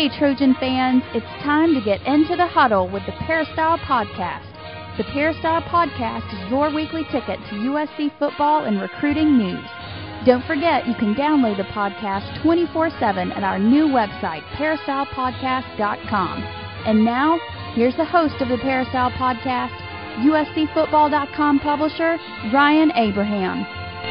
Hey, Trojan fans, it's time to get into the huddle with the Peristyle Podcast. The Peristyle Podcast is your weekly ticket to USC football and recruiting news. Don't forget, you can download the podcast 24/7 at our new website, peristylepodcast.com. And now, here's the host of the Peristyle Podcast, USCfootball.com publisher, Ryan Abraham.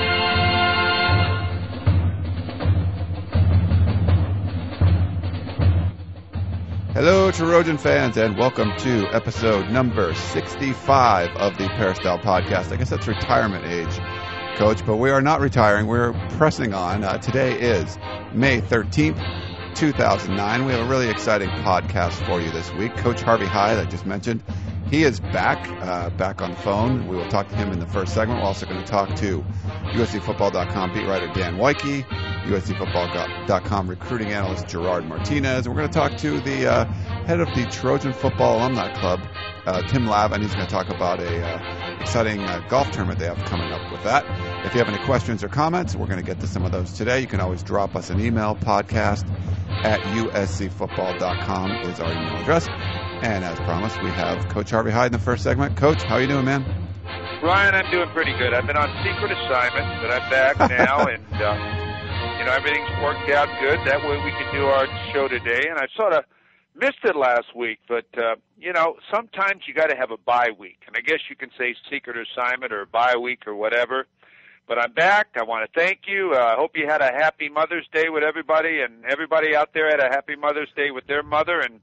Hello, Trojan fans, and welcome to episode number 65 of the Peristyle Podcast. I guess that's retirement age, Coach, but we are not retiring. We're pressing on. Today is May 13th, 2009. We have a really exciting podcast for you this week. Coach Harvey Hyde, I just mentioned, he is back on the phone. We will talk to him in the first segment. We're also going to talk to USCfootball.com beat writer Dan Wyke, USCfootball.com recruiting analyst Gerard Martinez. And we're going to talk to the head of the Trojan Football Alumni Club, Tim Lavin. He's going to talk about a exciting golf tournament they have coming up with that. If you have any questions or comments, we're going to get to some of those today. You can always drop us an email, podcast@uscfootball.com is our email address. And as promised, we have Coach Harvey Hyde in the first segment. Coach, how are you doing, man? Ryan, I'm doing pretty good. I've been on secret assignment, but I'm back now, and everything's worked out good. That way we can do our show today. And I sort of missed it last week, but sometimes you got to have a bye week, and I guess you can say secret assignment or bye week or whatever. But I'm back. I want to thank you. I hope you had a happy Mother's Day with everybody, and everybody out there had a happy Mother's Day with their mother, and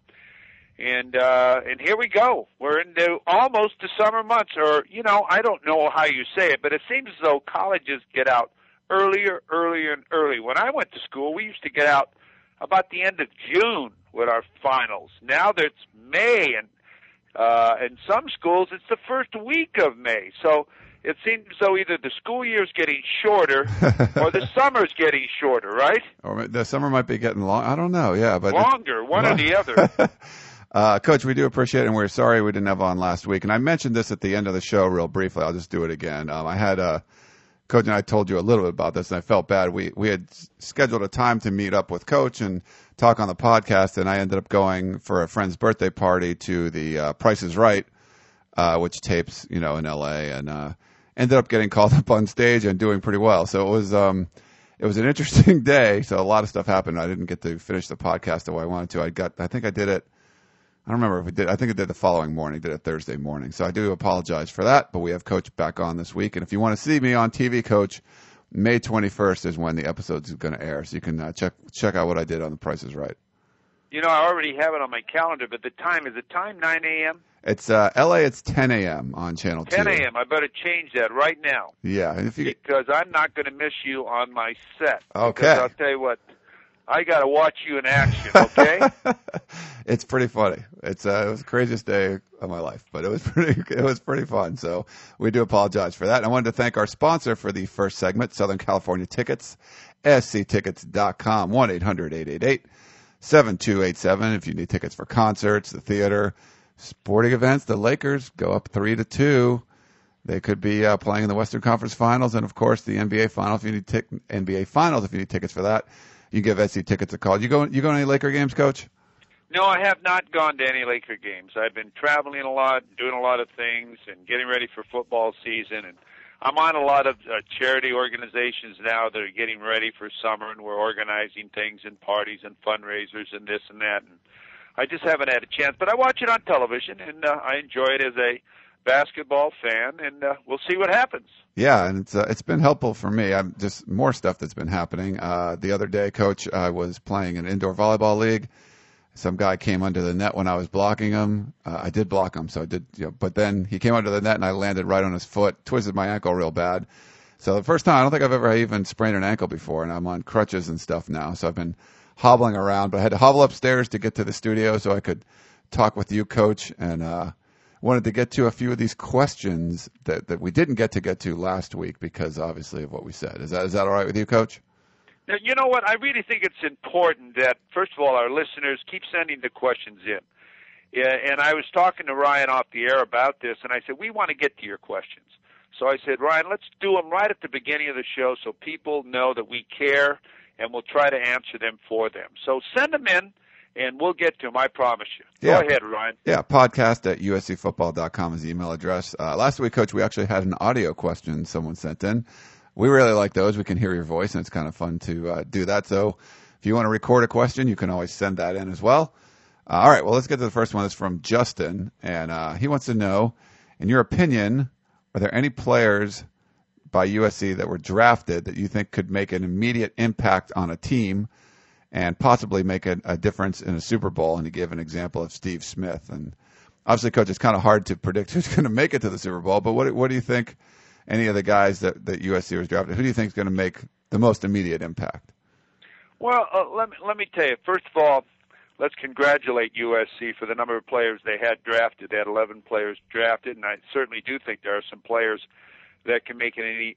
here we go. We're into almost the summer months, or, I don't know how you say it, but it seems as though colleges get out earlier and earlier. When I went to school, we used to get out about the end of June with our finals. Now it's May, and in some schools it's the first week of May. So it seems as though either the school year is getting shorter or the summer's getting shorter, right? Or the summer might be getting long. I don't know, yeah. But longer, one or the other. Coach, we do appreciate it, and we're sorry we didn't have on last week. And I mentioned this at the end of the show real briefly. I'll just do it again. I had Coach and I told you a little bit about this, and I felt bad. We had scheduled a time to meet up with Coach and talk on the podcast, and I ended up going for a friend's birthday party to the Price is Right, which tapes, in L.A., and ended up getting called up on stage and doing pretty well. So it was an interesting day. So a lot of stuff happened. I didn't get to finish the podcast the way I wanted to. I think I did it. I don't remember if we did. I think I did the following morning. Did it Thursday morning. So I do apologize for that. But we have Coach back on this week, and if you want to see me on TV, Coach, May 21st is when the episode is going to air. So you can check out what I did on The Price is Right. I already have it on my calendar, but the time, is it time 9 a.m.? It's L.A. It's 10 a.m. on Channel 2. 10 a.m. I better change that right now. Yeah, because I'm not going to miss you on my set. Okay. Because I'll tell you what, I got to watch you in action. Okay. It's pretty funny. It was the craziest day of my life, but it was pretty fun. So we do apologize for that. And I wanted to thank our sponsor for the first segment, Southern California Tickets, sctickets.com, 1-800-888-7287 if you need tickets for concerts, the theater, sporting events. The Lakers go up 3-2. They could be playing in the Western Conference Finals, and of course the NBA Finals. If you need NBA Finals, if you need tickets for that, you give SC Tickets a call. You go to any Laker games, Coach? No, I have not gone to any Laker games. I've been traveling a lot, doing a lot of things, and getting ready for football season. And I'm on a lot of charity organizations now that are getting ready for summer, and we're organizing things and parties and fundraisers and this and that. And I just haven't had a chance, but I watch it on television, and I enjoy it as a basketball fan, and we'll see what happens. Yeah, and it's been helpful for me. I'm just more stuff that's been happening. The other day, Coach, I was playing an indoor volleyball league. Some guy came under the net when I was blocking him. I did block him, so I did. But then he came under the net, and I landed right on his foot, twisted my ankle real bad. So the first time, I don't think I've ever even sprained an ankle before, and I'm on crutches and stuff now. So I've been hobbling around, but I had to hobble upstairs to get to the studio so I could talk with you, Coach, and wanted to get to a few of these questions that we didn't get to last week because, obviously, of what we said. Is that all right with you, Coach? Now, you know what? I really think it's important that, first of all, our listeners keep sending the questions in. Yeah, and I was talking to Ryan off the air about this, and I said, we want to get to your questions. So I said, Ryan, let's do them right at the beginning of the show so people know that we care, and we'll try to answer them for them. So send them in, and we'll get to them, I promise you. Yeah. Go ahead, Ryan. Yeah, podcast@uscfootball.com is the email address. Last week, Coach, we actually had an audio question someone sent in. We really like those. We can hear your voice, and it's kind of fun to do that. So if you want to record a question, you can always send that in as well. All right, well, let's get to the first one. It's from Justin, and he wants to know, in your opinion, are there any players by USC that were drafted that you think could make an immediate impact on a team and possibly make a difference in a Super Bowl? And he gave an example of Steve Smith. And obviously, Coach, it's kind of hard to predict who's going to make it to the Super Bowl, but what do you think, any of the guys that USC was drafted, who do you think is going to make the most immediate impact? Well, let me tell you, first of all, let's congratulate USC for the number of players they had drafted. They had 11 players drafted, and I certainly do think there are some players that can make an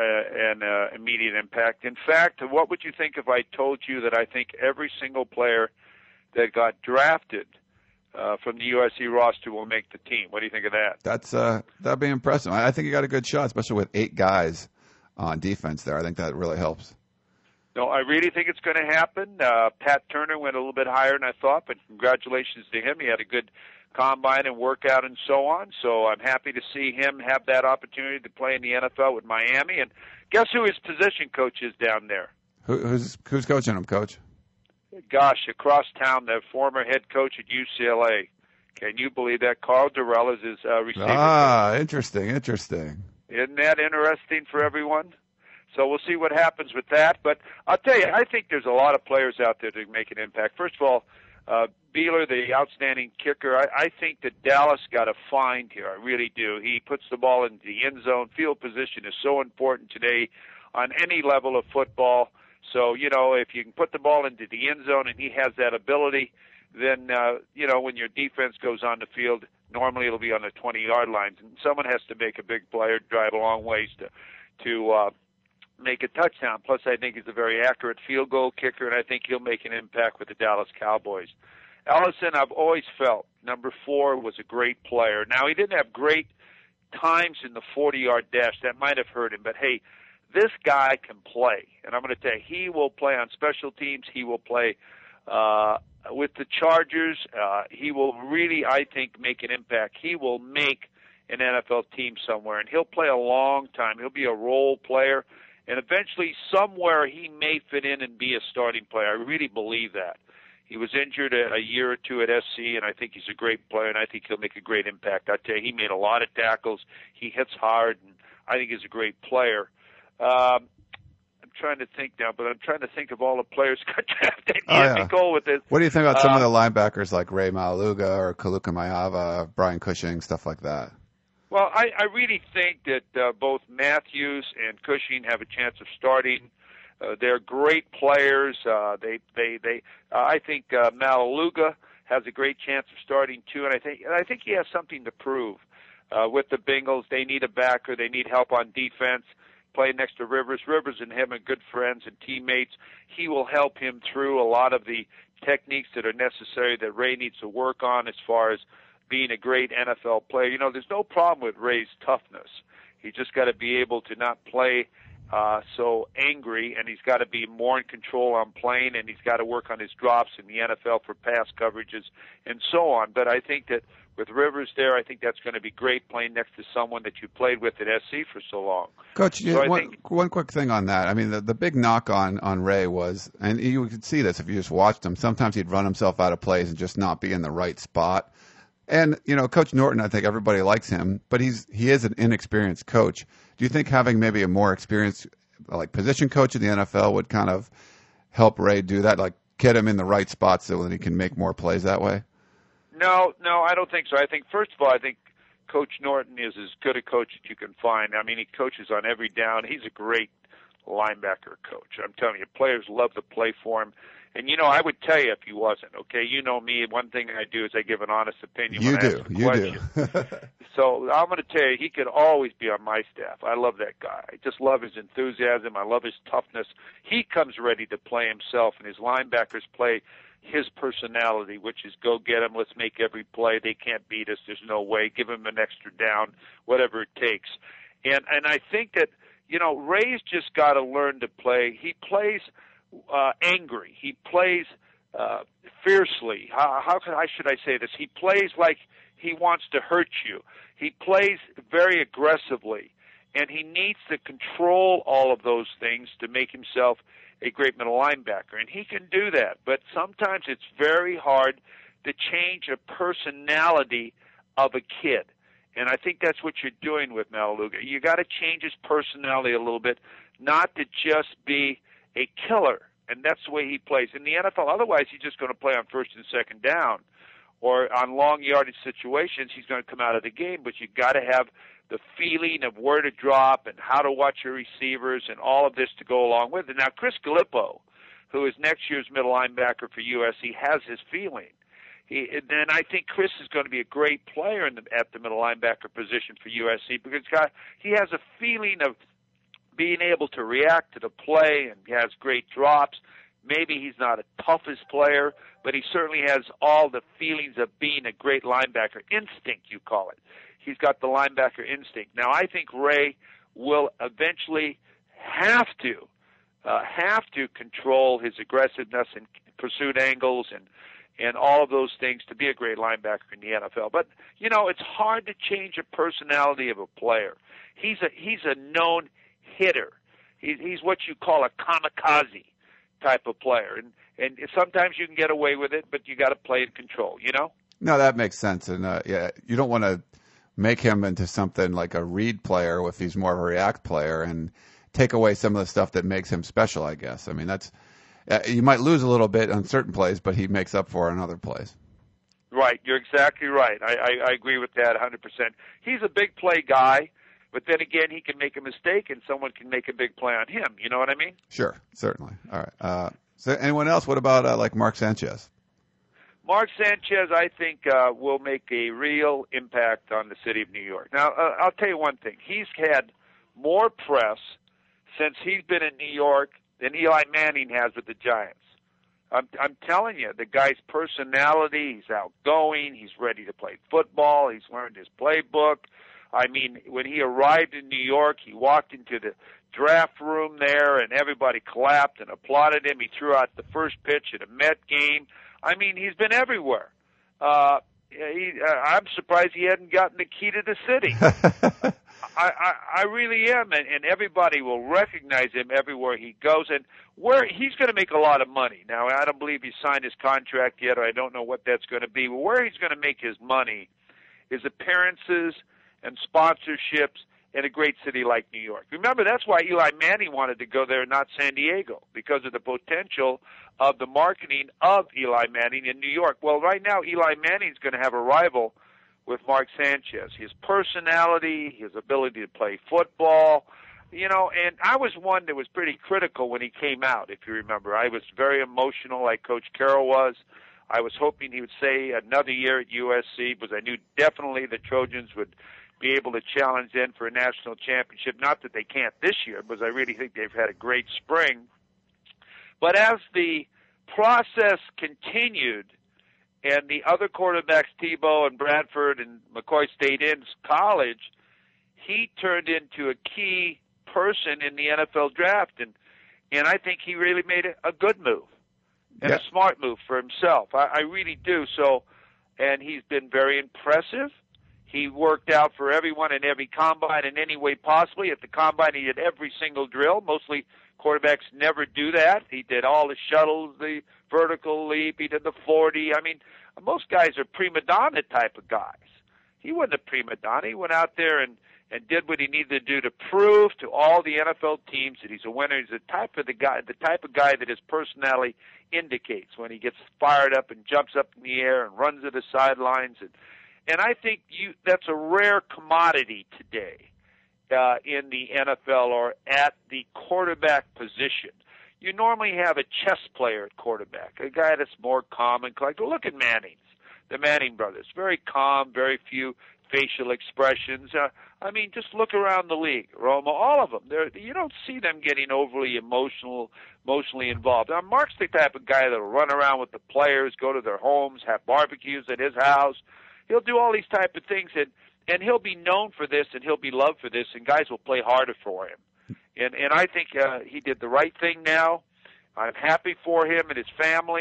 immediate impact. In fact, what would you think if I told you that I think every single player that got drafted from the USC roster will make the team? What do you think of that? That'd be impressive. I think you got a good shot, especially with 8 guys on defense there. I think that really helps. No, I really think it's going to happen. Pat Turner went a little bit higher than I thought, but congratulations to him. He had a good combine and workout and so on. So I'm happy to see him have that opportunity to play in the NFL with Miami. And guess who his position coach is down there? Who's coaching him, Coach? Gosh, across town, the former head coach at UCLA. Can you believe that? Carl Durrell is his receiver coach. Interesting. Isn't that interesting for everyone? So we'll see what happens with that. But I'll tell you, I think there's a lot of players out there to make an impact. First of all, Beeler, the outstanding kicker, I think that Dallas got a find here. I really do. He puts the ball into the end zone. Field position is so important today on any level of football. So, if you can put the ball into the end zone and he has that ability, then, when your defense goes on the field, normally it'll be on the 20-yard lines. And someone has to make a big play or drive a long ways to make a touchdown. Plus, I think he's a very accurate field goal kicker, and I think he'll make an impact with the Dallas Cowboys. Ellison, I've always felt, number 4, was a great player. Now, he didn't have great times in the 40-yard dash. That might have hurt him. But, hey, this guy can play. And I'm going to tell you, he will play on special teams. He will play with the Chargers. He will really, I think, make an impact. He will make an NFL team somewhere, and he'll play a long time. He'll be a role player. And eventually, somewhere, he may fit in and be a starting player. I really believe that. He was injured a year or two at SC, and I think he's a great player, and I think he'll make a great impact. I tell you, he made a lot of tackles. He hits hard, and I think he's a great player. I'm trying to think now, but I'm trying to think of all the players got drafted. Go with this. What do you think about some of the linebackers like Ray Maluga or Kaluka Mayava, Brian Cushing, stuff like that? Well, I really think that both Matthews and Cushing have a chance of starting. They're great players. I think Maluga has a great chance of starting too, and I think he has something to prove with the Bengals. They need a backer. They need help on defense. Playing next to Rivers. Rivers and him are good friends and teammates. He will help him through a lot of the techniques that are necessary that Ray needs to work on as far as being a great NFL player. There's no problem with Ray's toughness. He's just got to be able to not play so angry, and he's got to be more in control on playing, and he's got to work on his drops in the NFL for pass coverages and so on. But I think that with Rivers there, I think that's going to be great playing next to someone that you played with at SC for so long. Coach, one quick thing on that. I mean, the big knock on Ray was, and you could see this if you just watched him, sometimes he'd run himself out of plays and just not be in the right spot. And, Coach Norton, I think everybody likes him, but he is an inexperienced coach. Do you think having maybe a more experienced position coach in the NFL would kind of help Ray do that, get him in the right spot so that he can make more plays that way? No, I don't think so. I think, first of all, Coach Norton is as good a coach as you can find. I mean, he coaches on every down. He's a great linebacker coach. I'm telling you, players love to play for him. And, I would tell you if he wasn't, okay? You know me, one thing I do is I give an honest opinion when I ask a question. So I'm going to tell you, he could always be on my staff. I love that guy. I just love his enthusiasm. I love his toughness. He comes ready to play himself, and his linebackers play his personality, which is go get them, let's make every play. They can't beat us. There's no way. Give them an extra down, whatever it takes. And I think that, Ray's just got to learn to play. He plays angry. He plays fiercely. How should I say this? He plays like he wants to hurt you. He plays very aggressively, and he needs to control all of those things to make himself a great middle linebacker, and he can do that. But sometimes it's very hard to change a personality of a kid, and I think that's what you're doing with Mataluga. You got to change his personality a little bit, not to just be a killer, and that's the way he plays in the NFL. Otherwise, he's just going to play on first and second down, or on long yardage situations, he's going to come out of the game. But you got to have the feeling of where to drop and how to watch your receivers and all of this to go along with it. Now, Chris Gallipo, who is next year's middle linebacker for USC, has his feeling. Then I think Chris is going to be a great player at the middle linebacker position for USC because he has a feeling of being able to react to the play, and he has great drops. Maybe he's not a toughest player, but he certainly has all the feelings of being a great linebacker. Instinct, you call it. He's got the linebacker instinct. Now, I think Ray will eventually have to control his aggressiveness and pursuit angles and all of those things to be a great linebacker in the NFL. But, it's hard to change a personality of a player. He's a known hitter. He's what you call a kamikaze type of player. And sometimes you can get away with it, but you got to play in control, No, that makes sense. And, you don't want to make him into something like a read player if he's more of a react player and take away some of the stuff that makes him special, I guess. I mean, that's you might lose a little bit on certain plays, but he makes up for it on other plays. Right. You're exactly right. I agree with that 100%. He's a big play guy, but then again, he can make a mistake and someone can make a big play on him. You know what I mean? Sure. Certainly. All right. So anyone else? What about like Mark Sanchez? Mark Sanchez, I think, will make a real impact on the city of New York. Now, I'll tell you one thing. He's had more press since he's been in New York than Eli Manning has with the Giants. I'm telling you, the guy's personality, he's outgoing, he's ready to play football, he's learned his playbook. I mean, when he arrived in New York, he walked into the draft room there, and everybody clapped and applauded him. He threw out the first pitch at a Met game. I mean, he's been everywhere. I'm surprised he hadn't gotten the key to the city. I really am, and everybody will recognize him everywhere he goes. And where he's going to make a lot of money. Now, I don't believe he signed his contract yet, or I don't know what that's going to be. But where he's going to make his money is appearances and sponsorships in a great city like New York. Remember, that's why Eli Manning wanted to go there, not San Diego, because of the potential of the marketing of Eli Manning in New York. Well, right now, Eli Manning's going to have a rival with Mark Sanchez. His personality, his ability to play football, and I was one that was pretty critical when he came out, if you remember. I was very emotional, like Coach Carroll was. I was hoping he would stay another year at USC because I knew definitely the Trojans would be able to challenge them for a national championship. Not that they can't this year, because I really think they've had a great spring. But as the process continued and the other quarterbacks, Tebow and Bradford and McCoy, stayed in college, he turned into a key person in the NFL draft. And I think he really made a good move and a smart move for himself. I really do. So, and he's been very impressive. He worked out for everyone in every combine in any way possibly. At the combine, he did every single drill. Mostly quarterbacks never do that. He did all the shuttles, the vertical leap. He did the 40. I mean, most guys are prima donna type of guys. He wasn't a prima donna. He went out there and did what he needed to do to prove to all the NFL teams that he's a winner. He's the type of guy that his personality indicates when he gets fired up and jumps up in the air and runs to the sidelines. And I think that's a rare commodity today in the NFL or at the quarterback position. You normally have a chess player at quarterback, a guy that's more calm and collected. Look at the Manning brothers. Very calm, very few facial expressions. I mean, just look around the league. Romo, all of them. You don't see them getting overly emotionally involved. Now, Mark's the type of guy that will run around with the players, go to their homes, have barbecues at his house. He'll do all these type of things, and he'll be known for this, and he'll be loved for this, and guys will play harder for him. And I think he did the right thing now. I'm happy for him and his family.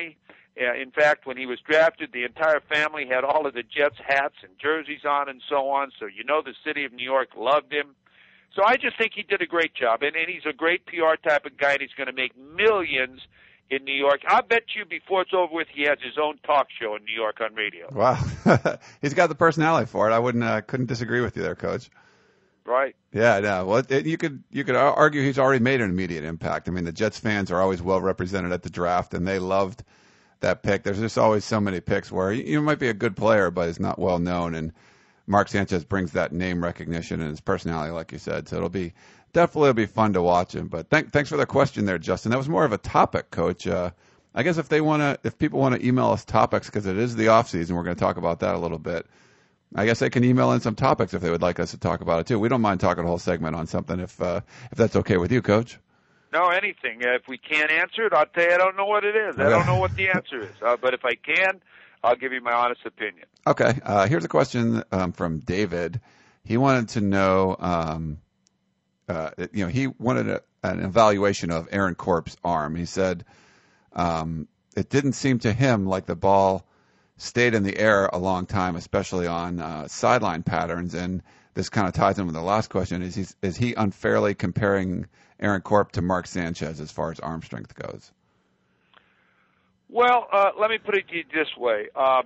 In fact, when he was drafted, the entire family had all of the Jets hats and jerseys on and so on. So the city of New York loved him. So I just think he did a great job, and he's a great PR type of guy, and he's going to make millions in New York. I'll bet you before it's over with, he has his own talk show in New York on radio. Wow. He's got the personality for it. I couldn't disagree with you there, Coach. Right. Yeah, no. Well, you could argue he's already made an immediate impact. I mean, the Jets fans are always well represented at the draft, and they loved that pick. There's just always so many picks where you might be a good player, but it's not well known, and Mark Sanchez brings that name recognition and his personality, like you said. So it'll be fun to watch him. But thanks for the question there, Justin. That was more of a topic, Coach. I guess if people want to email us topics, because it is the off season, we're going to talk about that a little bit. I guess they can email in some topics if they would like us to talk about it too. We don't mind talking a whole segment on something if that's okay with you, Coach. No, anything. If we can't answer it, I'll tell you I don't know what it is. I don't know what the answer is. But if I can, I'll give you my honest opinion. Okay. Here's a question from David. He wanted to know, he wanted an evaluation of Aaron Corp's arm. He said it didn't seem to him like the ball stayed in the air a long time, especially on sideline patterns. And this kind of ties in with the last question. Is he unfairly comparing Aaron Corp to Mark Sanchez as far as arm strength goes? Well, let me put it to you this way.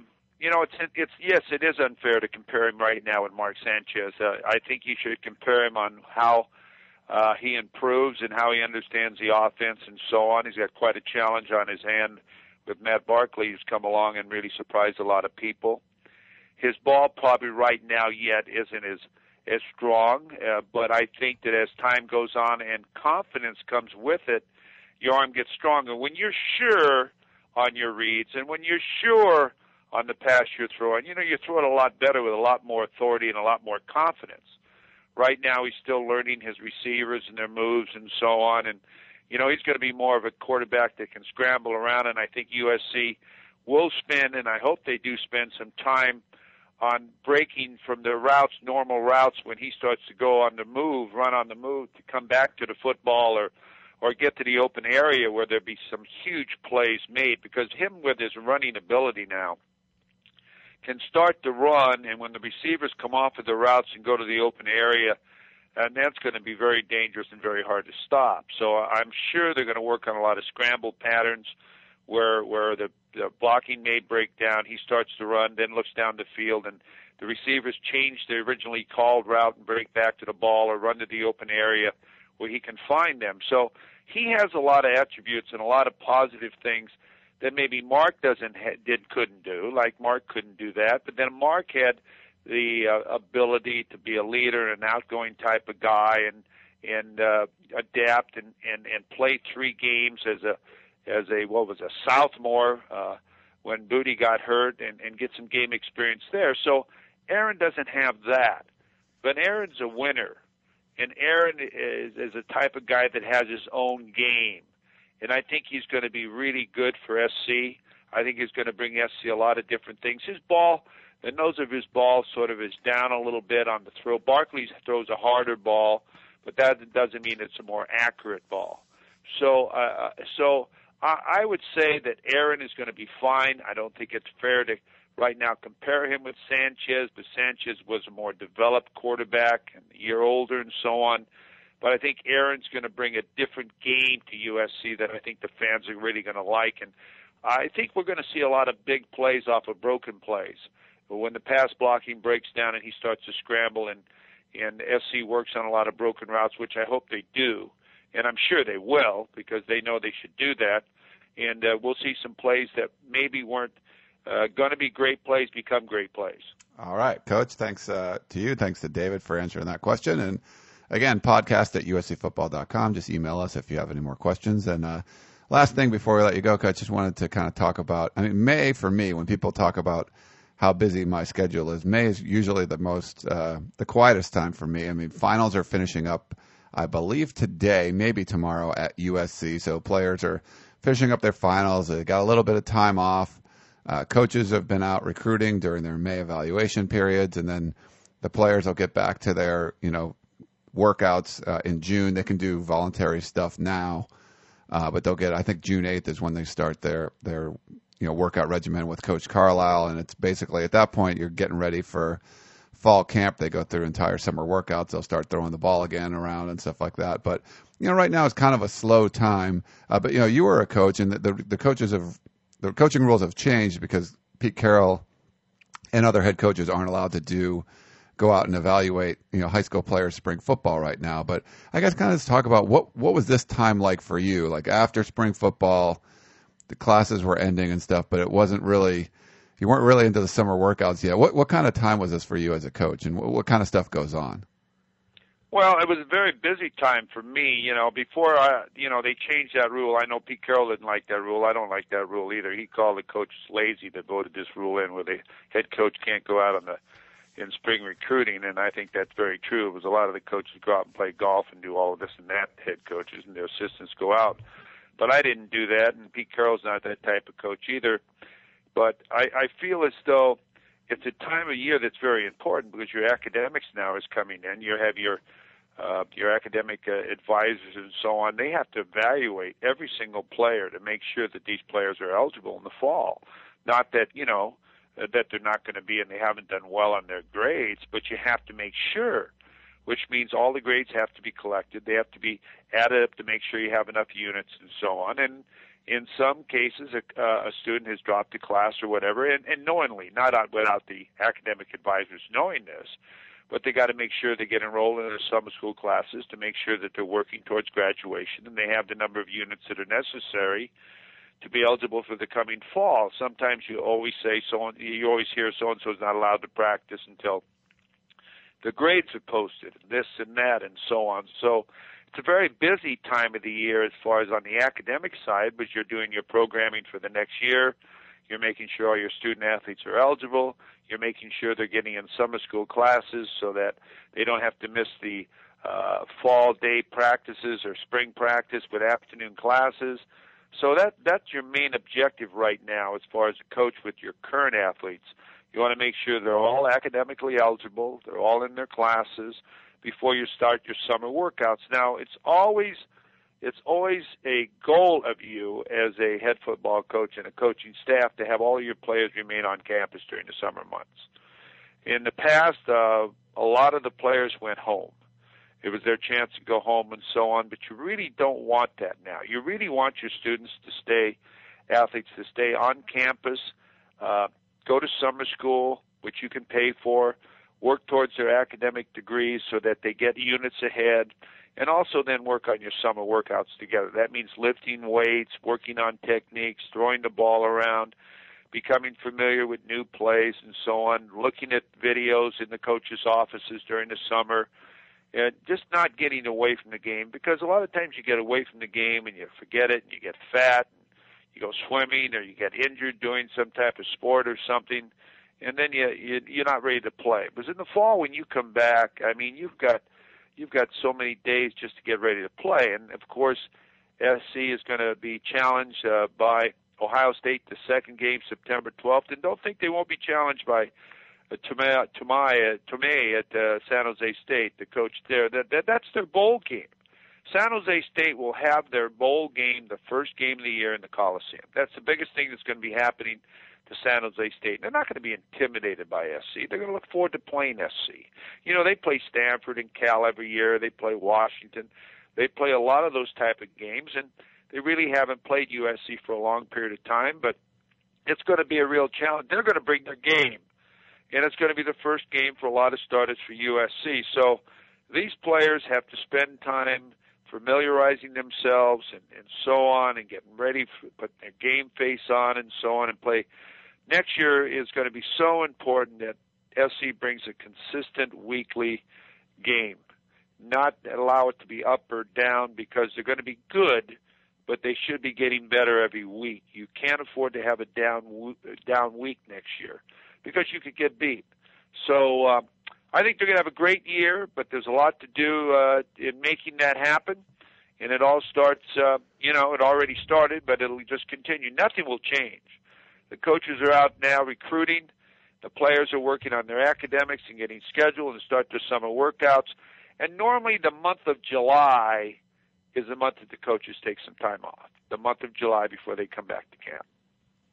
It is unfair to compare him right now with Mark Sanchez. I think you should compare him on how he improves and how he understands the offense and so on. He's got quite a challenge on his hand with Matt Barkley, who's come along and really surprised a lot of people. His ball probably right now yet isn't as strong, but I think that as time goes on and confidence comes with it, your arm gets stronger. When you're sure on your reads and when you're sure on the pass you're throwing, you throw it a lot better with a lot more authority and a lot more confidence. Right now he's still learning his receivers and their moves and so on, and he's going to be more of a quarterback that can scramble around, and I think USC will spend, and I hope they do spend some time on breaking from the normal routes when he starts to go on the move, run on the move to come back to the football or get to the open area where there'll be some huge plays made, because him with his running ability now can start to run, and when the receivers come off of the routes and go to the open area, and that's going to be very dangerous and very hard to stop. So I'm sure they're going to work on a lot of scramble patterns where the blocking may break down. He starts to run, then looks down the field, and the receivers change the originally called route and break back to the ball or run to the open area where he can find them. So he has a lot of attributes and a lot of positive things that maybe Mark couldn't do. Like Mark couldn't do that, but then Mark had the ability to be a leader, an outgoing type of guy, and adapt and play 3 games as a sophomore when Booty got hurt and get some game experience there. So Aaron doesn't have that, but Aaron's a winner, and Aaron is a type of guy that has his own game, and I think he's going to be really good for SC. I think he's going to bring SC a lot of different things. His ball, the nose of his ball sort of is down a little bit on the throw. Barkley throws a harder ball, but that doesn't mean it's a more accurate ball. So I would say that Aaron is going to be fine. I don't think it's fair to right now compare him with Sanchez, but Sanchez was a more developed quarterback and a year older and so on. But I think Aaron's going to bring a different game to USC that I think the fans are really going to like. And I think we're going to see a lot of big plays off of broken plays. But when the pass blocking breaks down and he starts to scramble and SC works on a lot of broken routes, which I hope they do, and I'm sure they will because they know they should do that, and we'll see some plays that maybe weren't going to be great plays become great plays. All right, Coach, thanks to you. Thanks to David for answering that question. And, again, podcast@uscfootball.com. Just email us if you have any more questions. And last thing before we let you go, Coach, just wanted to kind of talk about, May for me, when people talk about how busy my schedule is, May is usually the quietest time for me. Finals are finishing up, I believe, today, maybe tomorrow at USC. So players are finishing up their finals. They got a little bit of time off. Coaches have been out recruiting during their May evaluation periods, and then the players will get back to their, workouts in June. They can do voluntary stuff now, but they'll get, I think June 8th is when they start their workout regimen with Coach Carlisle, and it's basically at that point you're getting ready for fall camp. They go through entire summer workouts. They'll start throwing the ball again around and stuff like that. But right now it's kind of a slow time. But you were a coach, and the coaching rules have changed because Pete Carroll and other head coaches aren't allowed to go out and evaluate high school players spring football right now. But I guess kind of just talk about what was this time like for you? Like after spring football, the classes were ending and stuff, but it wasn't really. You weren't really into the summer workouts yet. What kind of time was this for you as a coach, and what kind of stuff goes on? Well, it was a very busy time for me. Before they changed that rule. I know Pete Carroll didn't like that rule. I don't like that rule either. He called the coaches lazy that voted this rule in, where the head coach can't go out in spring recruiting, and I think that's very true. It was a lot of the coaches go out and play golf and do all of this and that. Head coaches and their assistants go out, but I didn't do that, and Pete Carroll's not that type of coach either. But I feel as though it's a time of year that's very important because your academics now is coming in. You have your academic advisors and so on. They have to evaluate every single player to make sure that these players are eligible in the fall. Not that, that they're not going to be and they haven't done well on their grades, but you have to make sure, which means all the grades have to be collected. They have to be added up to make sure you have enough units and so on. And in some cases, a student has dropped a class or whatever, and knowingly, not without the academic advisors knowing this, but they got to make sure they get enrolled in their summer school classes to make sure that they're working towards graduation and they have the number of units that are necessary to be eligible for the coming fall. Sometimes you always hear so-and-so is not allowed to practice until the grades are posted, this and that, and so on. So it's a very busy time of the year as far as on the academic side, but you're doing your programming for the next year. You're making sure all your student athletes are eligible. You're making sure they're getting in summer school classes so that they don't have to miss the fall day practices or spring practice with afternoon classes. So that's your main objective right now as far as a coach with your current athletes. You want to make sure they're all academically eligible, they're all in their classes before you start your summer workouts. Now, it's always a goal of you as a head football coach and a coaching staff to have all of your players remain on campus during the summer months. In the past, a lot of the players went home. It was their chance to go home and so on, but you really don't want that now. You really want your athletes to stay on campus, go to summer school, which you can pay for, work towards their academic degrees so that they get units ahead, and also then work on your summer workouts together. That means lifting weights, working on techniques, throwing the ball around, becoming familiar with new plays and so on, looking at videos in the coaches' offices during the summer, and just not getting away from the game, because a lot of times you get away from the game and you forget it and you get fat and you go swimming or you get injured doing some type of sport or something, and then you're not ready to play. Because in the fall when you come back, I mean, you've got so many days just to get ready to play. And, of course, SC is going to be challenged by Ohio State, the second game, September 12th. And don't think they won't be challenged by Tomei at San Jose State, the coach there. That's their bowl game. San Jose State will have their bowl game, the first game of the year in the Coliseum. That's the biggest thing that's going to be happening to San Jose State. They're not going to be intimidated by SC. They're going to look forward to playing SC. They play Stanford and Cal every year. They play Washington. They play a lot of those type of games, and they really haven't played USC for a long period of time, but it's going to be a real challenge. They're going to bring their game, and it's going to be the first game for a lot of starters for USC. So these players have to spend time familiarizing themselves and so on, and getting ready for put their game face on and so on, and play. Next year is going to be so important that SC brings a consistent weekly game, not allow it to be up or down, because they're going to be good, but they should be getting better every week. You can't afford to have a down week next year because you could get beat. So I think they're going to have a great year, but there's a lot to do in making that happen. And it all starts, it already started, but it'll just continue. Nothing will change. The coaches are out now recruiting. The players are working on their academics and getting scheduled and start their summer workouts. And normally the month of July is the month that the coaches take some time off, the month of July before they come back to camp.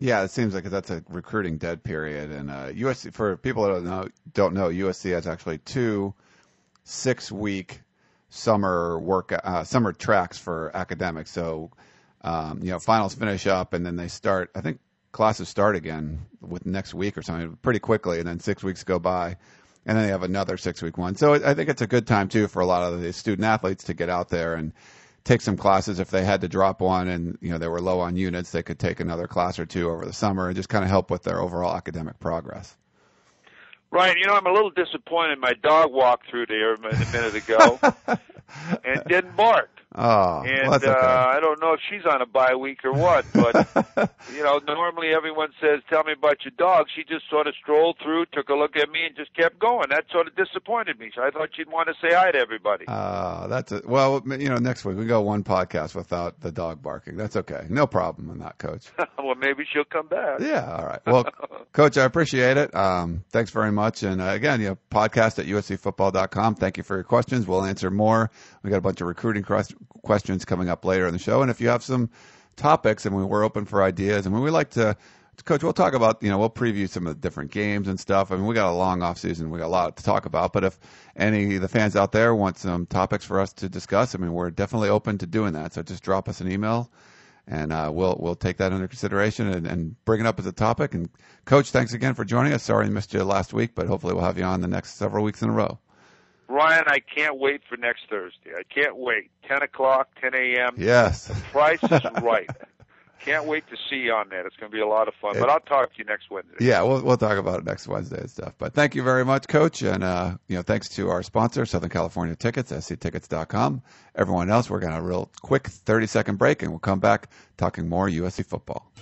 Yeah, it seems like that's a recruiting dead period. And USC, for people that don't know, USC has actually 2 6-week summer tracks for academics. So, finals finish up, and then they start. I think classes start again with next week or something pretty quickly, and then 6 weeks go by, and then they have another 6-week one. So I think it's a good time too for a lot of the student athletes to get out there and take some classes. If they had to drop one and they were low on units, they could take another class or 2 over the summer and just kind of help with their overall academic progress. Right. I'm a little disappointed. My dog walked through there a minute ago and didn't bark. Oh, and well, that's okay. I don't know if she's on a bye week or what, but normally everyone says, "Tell me about your dog." She just sort of strolled through, took a look at me, and just kept going. That sort of disappointed me. So I thought she'd want to say hi to everybody. That's it. Well, next week we go one podcast without the dog barking. That's okay. No problem in that, Coach. Well, maybe she'll come back. Yeah. All right. Well, Coach, I appreciate it. Thanks very much. And again, podcast at uscfootball.com. Thank you for your questions. We'll answer more. We got a bunch of recruiting questions coming up later in the show. And if you have some topics, and we're open for ideas, and we like to, Coach, we'll talk about, we'll preview some of the different games and stuff. I mean, we got a long off season. We got a lot to talk about. But if any of the fans out there want some topics for us to discuss, we're definitely open to doing that. So just drop us an email, and we'll take that under consideration and bring it up as a topic. And Coach, thanks again for joining us. Sorry we missed you last week, but hopefully we'll have you on the next several weeks in a row. Ryan, I can't wait for next Thursday. I can't wait. 10 o'clock, 10 a.m. Yes. The price is right. Can't wait to see you on that. It's going to be a lot of fun. But I'll talk to you next Wednesday. Yeah, we'll talk about it next Wednesday and stuff. But thank you very much, Coach. And, thanks to our sponsor, Southern California Tickets, sctickets.com. Everyone else, we're going to have a real quick 30-second break, and we'll come back talking more USC football.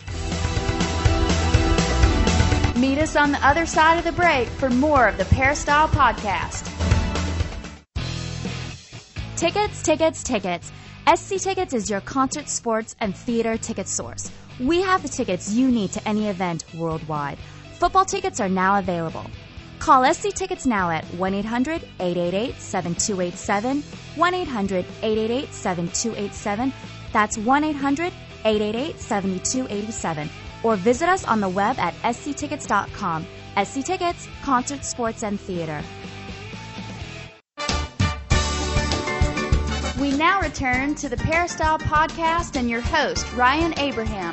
Meet us on the other side of the break for more of the Peristyle Podcast. Tickets, tickets, tickets. SC Tickets is your concert, sports, and theater ticket source. We have the tickets you need to any event worldwide. Football tickets are now available. Call SC Tickets now at 1-800-888-7287, 1-800-888-7287. That's 1-800-888-7287. Or visit us on the web at sctickets.com. SC Tickets, concert, sports, and theater. We now return to the Peristyle Podcast and your host, Ryan Abraham.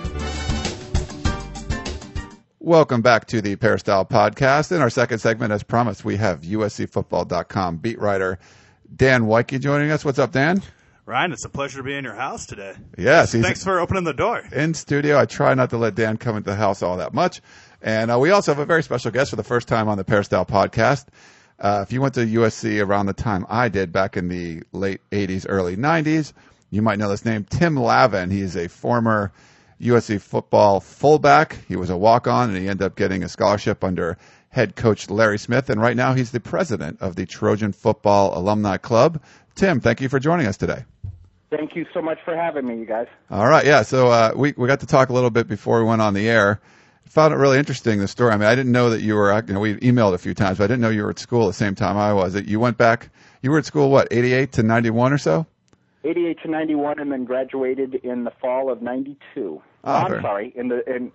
Welcome back to the Peristyle Podcast. In our second segment, as promised, we have USCFootball.com beat writer Dan Weike joining us. What's up, Dan? Ryan, it's a pleasure to be in your house today. Yes. Thanks for opening the door. In studio. I try not to let Dan come into the house all that much. And we also have a very special guest for the first time on the Peristyle Podcast. If you went to USC around the time I did back in the late 80s, early 90s, you might know this name, Tim Lavin. He is a former USC football fullback. He was a walk-on, and he ended up getting a scholarship under head coach Larry Smith. And right now he's the president of the Trojan Football Alumni Club. Tim, thank you for joining us today. Thank you so much for having me, you guys. All right, yeah. So we got to talk a little bit before we went on the air. Found it really interesting, the story. I mean, I didn't know that you were, we emailed a few times, but I didn't know you were at school at the same time I was. You went back, you were at school, 88 to 91 or so? 88 to 91, and then graduated in the fall of 92. I'm sorry, in the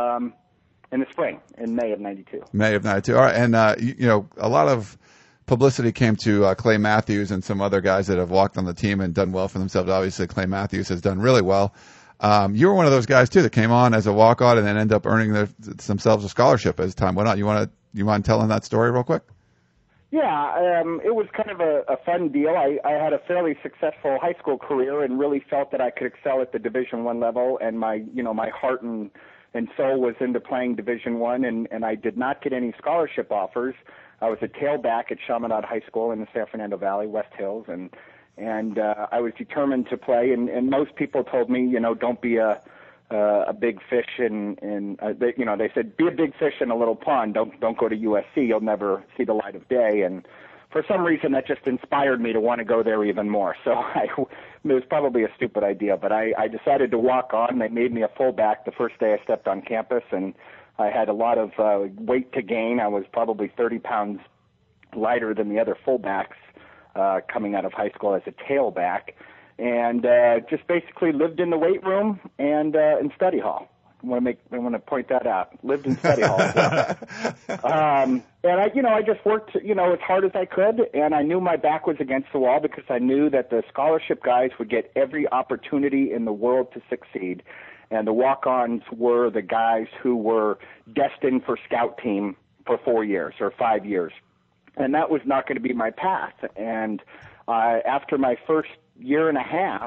spring, in May of 92. May of 92. All right, and, a lot of publicity came to Clay Matthews and some other guys that have walked on the team and done well for themselves. Obviously, Clay Matthews has done really well. You were one of those guys too that came on as a walk-on and then ended up earning themselves a scholarship as time went on. You mind telling that story real quick? Yeah, it was kind of a fun deal. I had a fairly successful high school career and really felt that I could excel at the Division I level, and my heart and soul was into playing Division I, and I did not get any scholarship offers. I was a tailback at Chaminade High School in the San Fernando Valley, West Hills, and I was determined to play, and most people told me, don't be a big fish they said, be a big fish in a little pond. Don't go to USC. You'll never see the light of day. And for some reason, that just inspired me to want to go there even more. So it was probably a stupid idea, but I decided to walk on. They made me a fullback the first day I stepped on campus, and I had a lot of weight to gain. I was probably 30 pounds lighter than the other fullbacks coming out of high school as a tailback, and just basically lived in the weight room and in study hall. want to point that out. Lived in study hall as well. And I just worked, as hard as I could, and I knew my back was against the wall because I knew that the scholarship guys would get every opportunity in the world to succeed. And the walk-ons were the guys who were destined for scout team for 4 years or 5 years. And that was not going to be my path. And after my first year and a half,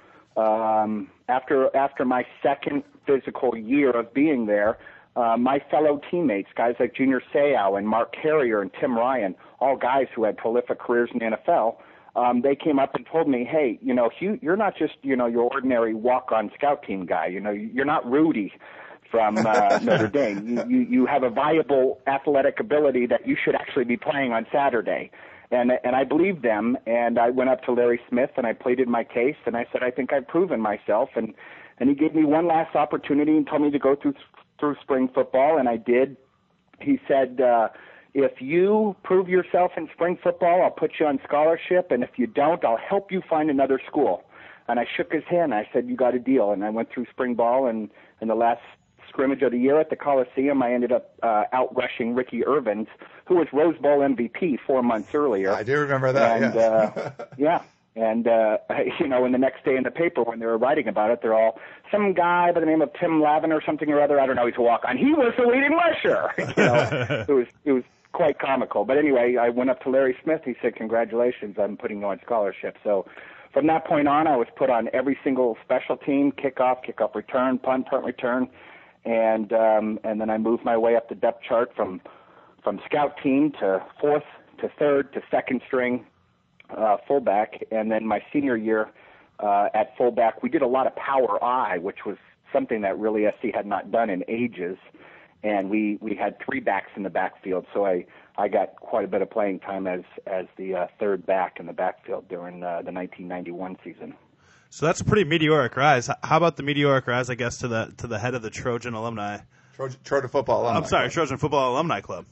after my second physical year of being there, my fellow teammates, guys like Junior Seau and Mark Carrier and Tim Ryan, all guys who had prolific careers in the NFL, they came up and told me, hey, Hugh, you're not just, your ordinary walk-on scout team guy. You're not Rudy from Notre Dame. You have a viable athletic ability that you should actually be playing on Saturday. And I believed them, and I went up to Larry Smith and I pleaded my case, and I said, I think I've proven myself. And he gave me one last opportunity and told me to go through spring football, and I did. He said, if you prove yourself in spring football, I'll put you on scholarship, and if you don't, I'll help you find another school. And I shook his hand. I said, you got a deal. And I went through spring ball, and in the last scrimmage of the year at the Coliseum, I ended up out-rushing Ricky Irvins, who was Rose Bowl MVP 4 months earlier. I do remember that, and, yeah. And, and the next day in the paper when they were writing about it, they're all, some guy by the name of Tim Lavin or something or other, I don't know, he's a walk-on. He was the leading rusher. It was quite comical. But anyway, I went up to Larry Smith. He said, congratulations, I'm putting you on scholarship. So from that point on, I was put on every single special team, kickoff return, punt return. And then I moved my way up the depth chart from scout team to fourth to third to second string fullback. And then my senior year at fullback, we did a lot of power I, which was something that really SC had not done in ages. And we had 3 backs in the backfield, so I got quite a bit of playing time as the third back in the backfield during the 1991 season. So that's a pretty meteoric rise. How about the meteoric rise, I guess, to the head of the Trojan alumni? Trojan Football Alumni. I'm sorry, Trojan Football Alumni Club.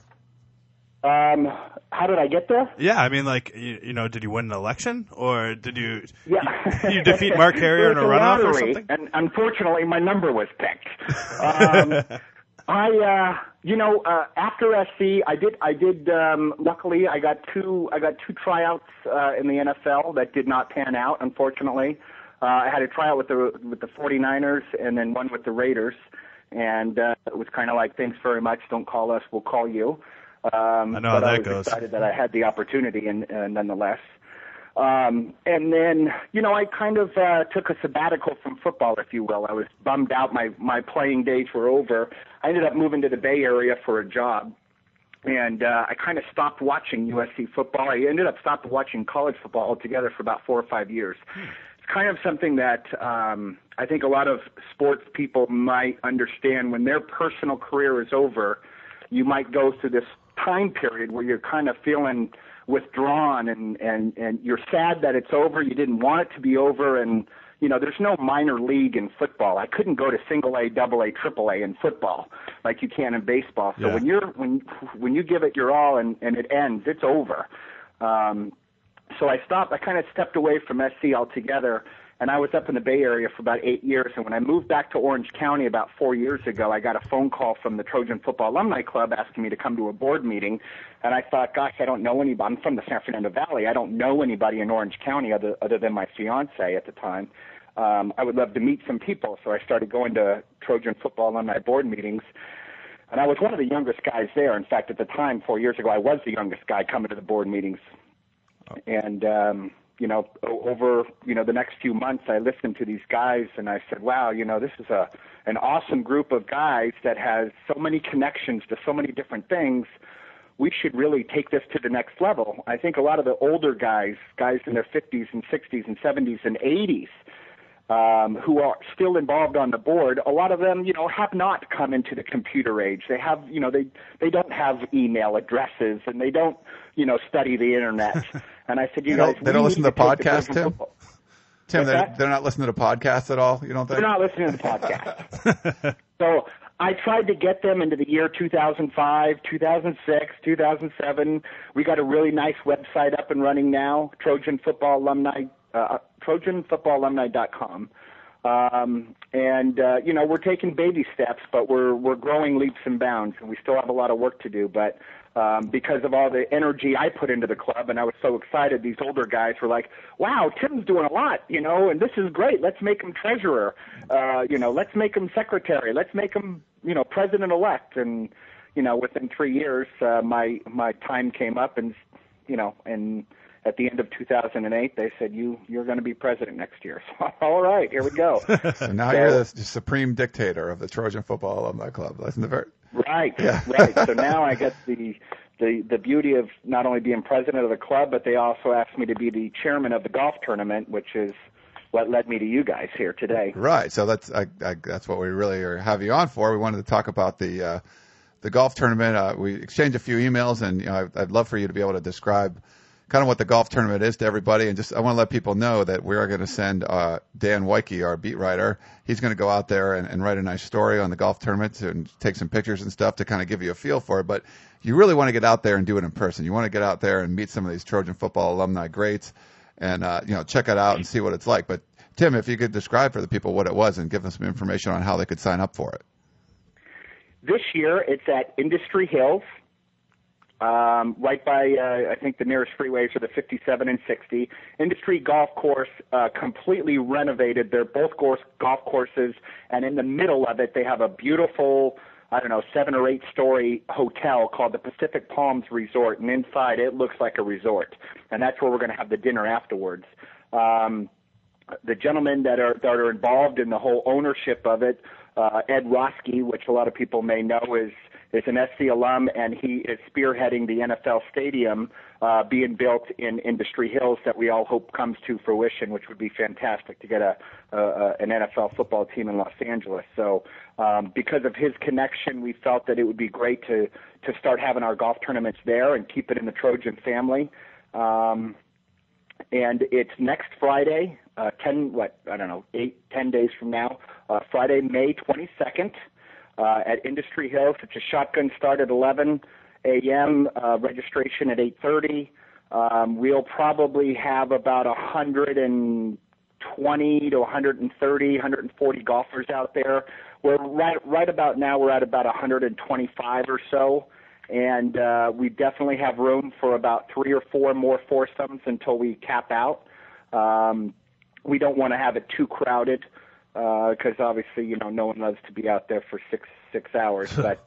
How did I get there? Yeah, I mean, did you win an election, or did you you defeat Mark Carrier in a runoff or something? And unfortunately, my number was picked. After SC, I did. Luckily, I got two tryouts in the NFL that did not pan out. Unfortunately, I had a tryout with the 49ers and then one with the Raiders, and it was kind of like, thanks very much, don't call us, we'll call you. I know how that goes. I was excited that I had the opportunity, and nonetheless. And then, I kind of took a sabbatical from football, if you will. I was bummed out. My playing days were over. I ended up moving to the Bay Area for a job, and I kind of stopped watching USC football. I ended up stopped watching college football altogether for about 4 or 5 years. It's kind of something that I think a lot of sports people might understand. When their personal career is over, you might go through this time period where you're kind of feeling withdrawn and you're sad that it's over. You didn't want it to be over, and there's no minor league in football. I couldn't go to single A, double A, triple A in football like you can in baseball. So when you give it your all and it ends, it's over. So I kind of stepped away from SC altogether, and I was up in the Bay Area for about 8 years. And when I moved back to Orange County about 4 years ago, I got a phone call from the Trojan Football Alumni Club asking me to come to a board meeting. And I thought, gosh, I don't know anybody. I'm from the San Fernando Valley. I don't know anybody in Orange County other than my fiance at the time. I would love to meet some people. So I started going to Trojan Football Alumni board meetings. And I was one of the youngest guys there. In fact, at the time, 4 years ago, I was the youngest guy coming to the board meetings. And, over, the next few months, I listened to these guys and I said, wow, this is an awesome group of guys that has so many connections to so many different things. We should really take this to the next level. I think a lot of the older guys in their 50s and 60s and 70s and 80s, who are still involved on the board, a lot of them, have not come into the computer age. They have, they don't have email addresses and they don't, study the internet. And I said, they don't listen to the podcast, Tim? Tim, they're not listening to the podcast at all, you don't think? They're not listening to the podcast. So I tried to get them into the year 2005, 2006, 2007. We got a really nice website up and running now, Trojan Football Alumni, TrojanFootballAlumni.com. We're taking baby steps, but we're growing leaps and bounds, and we still have a lot of work to do. But because of all the energy I put into the club, and I was so excited, these older guys were like, "Wow, Tim's doing a lot, and this is great. Let's make him treasurer. Let's make him secretary. Let's make him, president-elect." And within 3 years, my time came up, and at the end of 2008, they said, you're going to be president next year. So, all right, here we go. So now you're the supreme dictator of the Trojan Football Alumni Club. Right, yeah. Right. So now I get the beauty of not only being president of the club, but they also asked me to be the chairman of the golf tournament, which is what led me to you guys here today. Right. So that's what we really have you on for. We wanted to talk about the golf tournament. We exchanged a few emails, and I'd love for you to be able to describe kind of what the golf tournament is to everybody. And I want to let people know that we are going to send Dan Wyke, our beat writer. He's going to go out there and write a nice story on the golf tournament and take some pictures and stuff to kind of give you a feel for it. But you really want to get out there and do it in person. You want to get out there and meet some of these Trojan Football alumni greats and, check it out and see what it's like. But Tim, if you could describe for the people what it was and give them some information on how they could sign up for it. This year it's at Industry Hills. Right by, I think the nearest freeways are the 57 and 60. Industry Golf Course completely renovated. They're both golf courses, and in the middle of it, they have a beautiful, 7 or 8 story hotel called the Pacific Palms Resort, and inside it looks like a resort, and that's where we're going to have the dinner afterwards. The gentlemen that are involved in the whole ownership of it, Ed Roski, which a lot of people may know is an SC alum, and he is spearheading the NFL stadium being built in Industry Hills that we all hope comes to fruition, which would be fantastic to get an NFL football team in Los Angeles. So because of his connection, we felt that it would be great to start having our golf tournaments there and keep it in the Trojan family. And it's next Friday, 10 days from now, Friday, May 22nd. At Industry Hills. It's a shotgun start at 11 a.m., registration at 8:30. We'll probably have about 120 to 130, 140 golfers out there. We're right about now, we're at about 125 or so, and we definitely have room for about 3 or 4 more foursomes until we cap out. We don't want to have it too crowded, because obviously, no one loves to be out there for six hours. But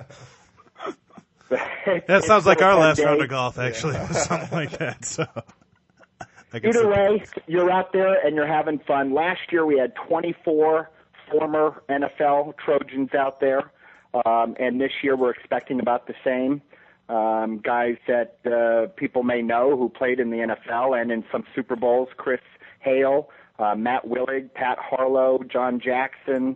that sounds like our last round of golf, actually, was something like that. So either way, you're out there and you're having fun. Last year we had 24 former NFL Trojans out there, and this year we're expecting about the same. Guys that people may know who played in the NFL and in some Super Bowls: Chris Hale, Matt Willig, Pat Harlow, John Jackson,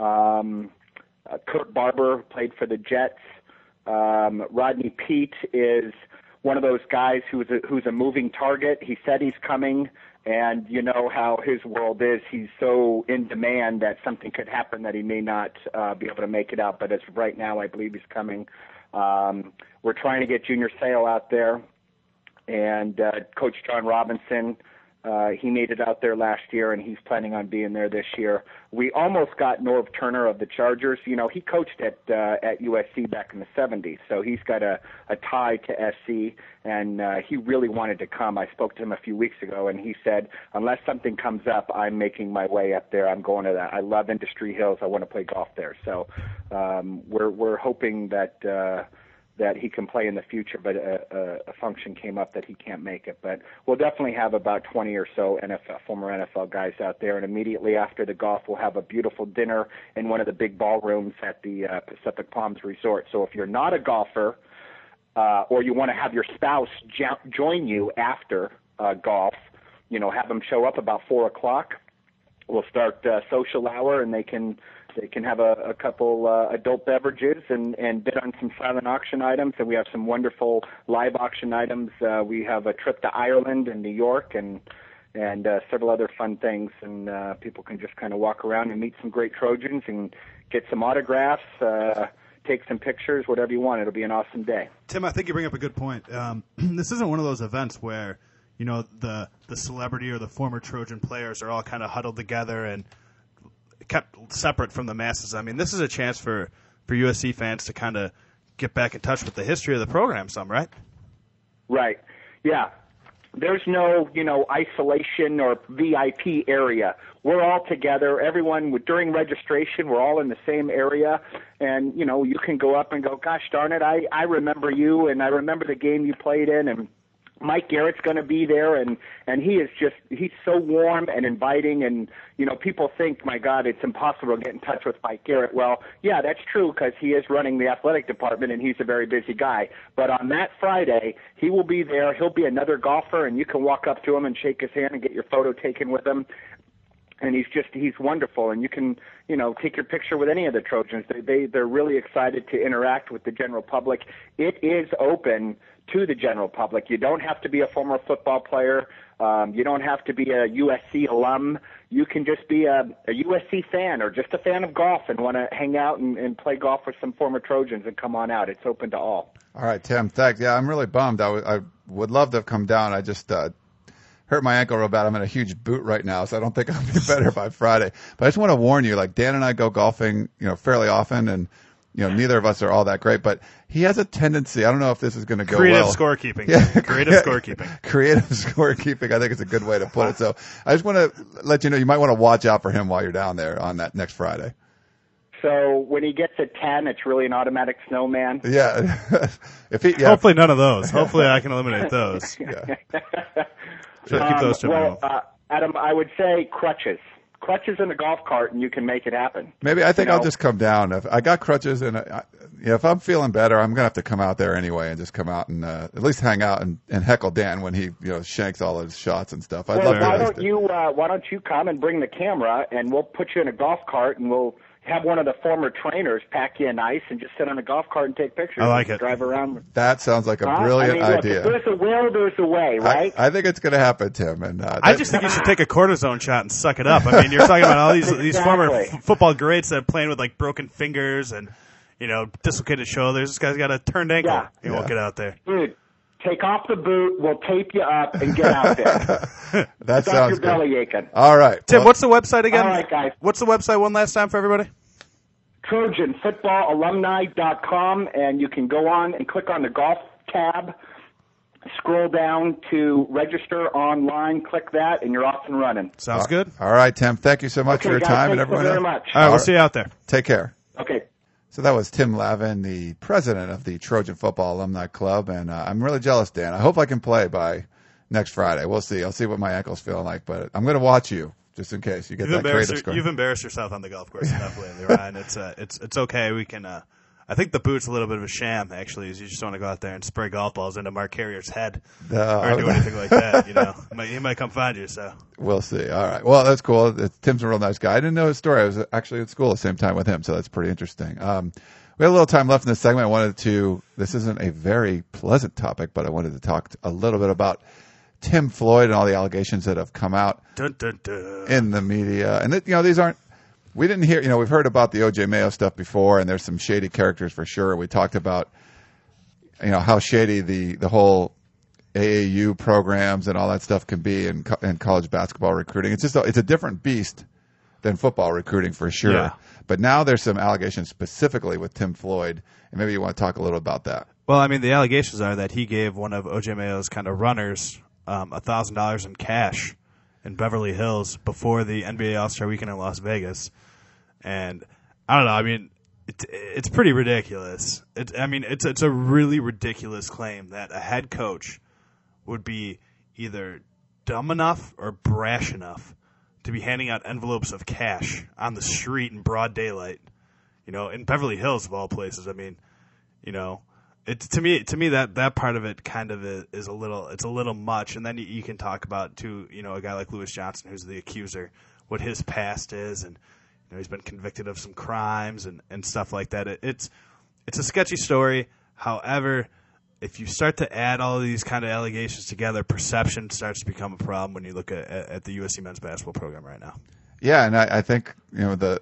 Kurt Barber played for the Jets. Rodney Peete is one of those guys who's a moving target. He said he's coming, and you know how his world is. He's so in demand that something could happen that he may not be able to make it out. But as of right now, I believe he's coming. We're trying to get Junior Seau out there, and Coach John Robinson. He made it out there last year, and he's planning on being there this year. We almost got Norv Turner of the Chargers. He coached at USC back in the 70s, so he's got a tie to SC, and he really wanted to come. I spoke to him a few weeks ago, and he said, unless something comes up, I'm making my way up there. I'm going to that. I love Industry Hills. I want to play golf there. So we're hoping that he can play in the future, but a function came up that he can't make it. But we'll definitely have about 20 or so former NFL guys out there, and immediately after the golf, we'll have a beautiful dinner in one of the big ballrooms at the Pacific Palms Resort. So if you're not a golfer, or you want to have your spouse join you after golf, have them show up about 4 o'clock. We'll start social hour, and they can have a couple adult beverages and bid on some silent auction items. And we have some wonderful live auction items. We have a trip to Ireland and New York and several other fun things. And people can just kind of walk around and meet some great Trojans and get some autographs, take some pictures, whatever you want. It'll be an awesome day. Tim, I think you bring up a good point. This isn't one of those events where, the celebrity or the former Trojan players are all kind of huddled together and kept separate from the masses. I mean, this is a chance for USC fans to kind of get back in touch with the history of the program some, right? Right. Yeah. There's no, isolation or VIP area. We're all together. Everyone, during registration, we're all in the same area. And, you can go up and go, gosh darn it, I remember you, and I remember the game you played in, and Mike Garrett's going to be there, and he's so warm and inviting, and, people think, my God, it's impossible to get in touch with Mike Garrett. Well, yeah, that's true, because he is running the athletic department, and he's a very busy guy. But on that Friday, he will be there. He'll be another golfer, and you can walk up to him and shake his hand and get your photo taken with him. And he's wonderful, and you can, take your picture with any of the Trojans. They're really excited to interact with the general public. It is open to the general public. You don't have to be a former football player. You don't have to be a USC alum. You can just be a USC fan or just a fan of golf and want to hang out and play golf with some former Trojans and come on out. It's open to all. All right, Tim, thanks. Yeah, I'm really bummed. I would love to have come down. I just hurt my ankle real bad. I'm in a huge boot right now, so I don't think I'll be better by Friday. But I just want to warn you, like Dan and I go golfing, fairly often, and neither of us are all that great, but he has a tendency. I don't know if this is going to go creative well. Scorekeeping. Yeah, creative scorekeeping. Creative scorekeeping. I think it's a good way to put it. So I just want to let you know you might want to watch out for him while you're down there on that next Friday. So when he gets a 10, it's really an automatic snowman. Yeah. Hopefully none of those. Hopefully I can eliminate those. Yeah. Should keep those to minimum. Adam, I would say crutches. Crutches in a golf cart, and you can make it happen. Maybe I think I'll just come down. If I got crutches, and if I'm feeling better, I'm gonna have to come out there anyway and just come out and at least hang out and heckle Dan when he shanks all his shots and stuff. I'd love to. Why don't you come and bring the camera, and we'll put you in a golf cart, and we'll have one of the former trainers pack you in ice and just sit on a golf cart and take pictures. I like it. Drive around. That sounds like a brilliant idea. Look, if there's a will, there's a way, right? I think it's going to happen, Tim. And I just think you should take a cortisone shot and suck it up. I mean, you're talking about all these Exactly. former football greats that are playing with like broken fingers and dislocated shoulders. This guy's got a turned ankle. Yeah. He won't get out there. Dude, take off the boot. We'll tape you up and get out there. That Stop sounds your good. belly aching. All right, Tim, what's the website again? All right, guys. What's the website one last time for everybody? TrojanFootballAlumni.com, and you can go on and click on the golf tab, scroll down to register online, click that, and you're off and running. Sounds good. All right, Tim. Thank you so much for your guys, time and thanks everyone very else. much. All right, we'll see you out there. Take care. Okay. So that was Tim Lavin, the president of the Trojan Football Alumni Club, and I'm really jealous, Dan. I hope I can play by next Friday. We'll see. I'll see what my ankle's feeling like, but I'm going to watch you just in case you get that creative score. You've embarrassed yourself on the golf course enough lately, Ryan. It's okay. We can. I think the boot's a little bit of a sham, actually. Is you just want to go out there and spray golf balls into Mark Carrier's head or do anything like that. He might come find you. So we'll see. All right. Well, that's cool. Tim's a real nice guy. I didn't know his story. I was actually at school at the same time with him, so that's pretty interesting. We have a little time left in this segment. This isn't a very pleasant topic, but I wanted to talk a little bit about Tim Floyd and all the allegations that have come out in the media. And these aren't. We didn't hear, we've heard about the O.J. Mayo stuff before, and there's some shady characters for sure. We talked about, how shady the whole AAU programs and all that stuff can be in college basketball recruiting. It's a different beast than football recruiting for sure. Yeah. But now there's some allegations specifically with Tim Floyd, and maybe you want to talk a little about that. Well, I mean, the allegations are that he gave one of O.J. Mayo's kind of runners $1,000 in cash in Beverly Hills before the NBA All-Star Weekend in Las Vegas. And I don't know. I mean, it's pretty ridiculous. It's a really ridiculous claim that a head coach would be either dumb enough or brash enough to be handing out envelopes of cash on the street in broad daylight, in Beverly Hills of all places. I mean, it's to me that part of it kind of is a little much. And then you can talk about too, a guy like Lewis Johnson, who's the accuser, what his past is, and he's been convicted of some crimes and stuff like that. It's a sketchy story. However, if you start to add all of these kind of allegations together, perception starts to become a problem when you look at the USC men's basketball program right now. Yeah, and I think the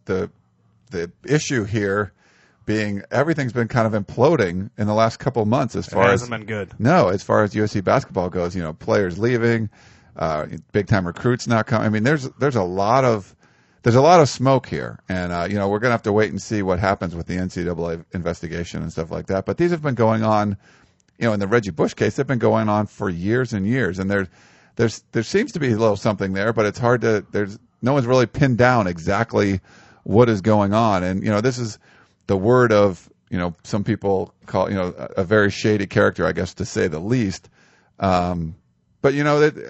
issue here being everything's been kind of imploding in the last couple of months as far as hasn't been good. No, as far as USC basketball goes, players leaving, big time recruits not coming. I mean, there's a lot of there's a lot of smoke here, and we're going to have to wait and see what happens with the NCAA investigation and stuff like that. But these have been going on, in the Reggie Bush case, they've been going on for years and years, and there seems to be a little something there, but it's hard to. No one's really pinned down exactly what is going on, and this is the word of some people call a very shady character, I guess, to say the least. But you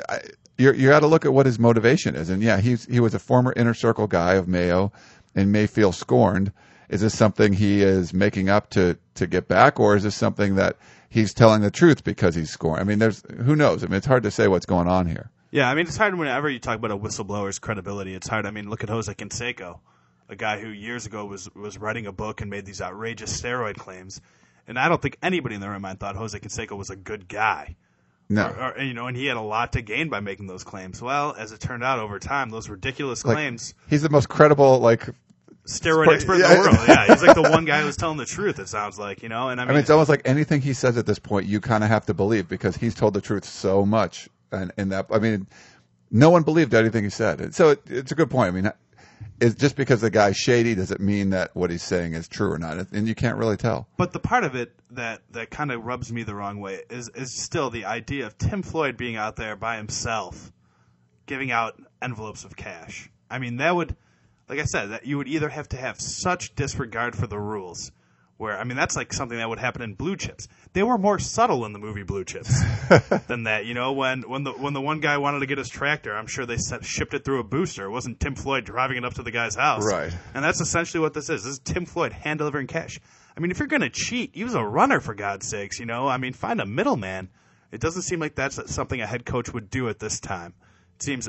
got to look at what his motivation is, and he was a former inner circle guy of Mayo, and may feel scorned. Is this something he is making up to get back, or is this something that he's telling the truth because he's scorned? I mean, who knows? I mean, it's hard to say what's going on here. Yeah, I mean, it's hard whenever you talk about a whistleblower's credibility. It's hard. I mean, look at Jose Canseco, a guy who years ago was writing a book and made these outrageous steroid claims, and I don't think anybody in their right mind thought Jose Canseco was a good guy. No. And he had a lot to gain by making those claims. Well, as it turned out over time, those ridiculous claims. He's the most credible, steroid expert in the world. Yeah, he's like the one guy who's telling the truth, it sounds like, and I mean, it's almost like anything he says at this point, you kind of have to believe because he's told the truth so much. And that, I mean, no one believed anything he said. And so it's a good point. I mean, it's just because the guy's shady, does it mean that what he's saying is true or not? And you can't really tell. But the part of it that kind of rubs me the wrong way is still the idea of Tim Floyd being out there by himself, giving out envelopes of cash. I mean, that would, like I said, that you would either have to have such disregard for the rules, where, I mean, that's like something that would happen in Blue Chips. They were more subtle in the movie Blue Chips than that. When the one guy wanted to get his tractor, I'm sure they shipped it through a booster. It wasn't Tim Floyd driving it up to the guy's house. Right. And that's essentially what this is. This is Tim Floyd hand-delivering cash. I mean, if you're going to cheat, use a runner, for God's sakes, I mean, find a middleman. It doesn't seem like that's something a head coach would do at this time. It seems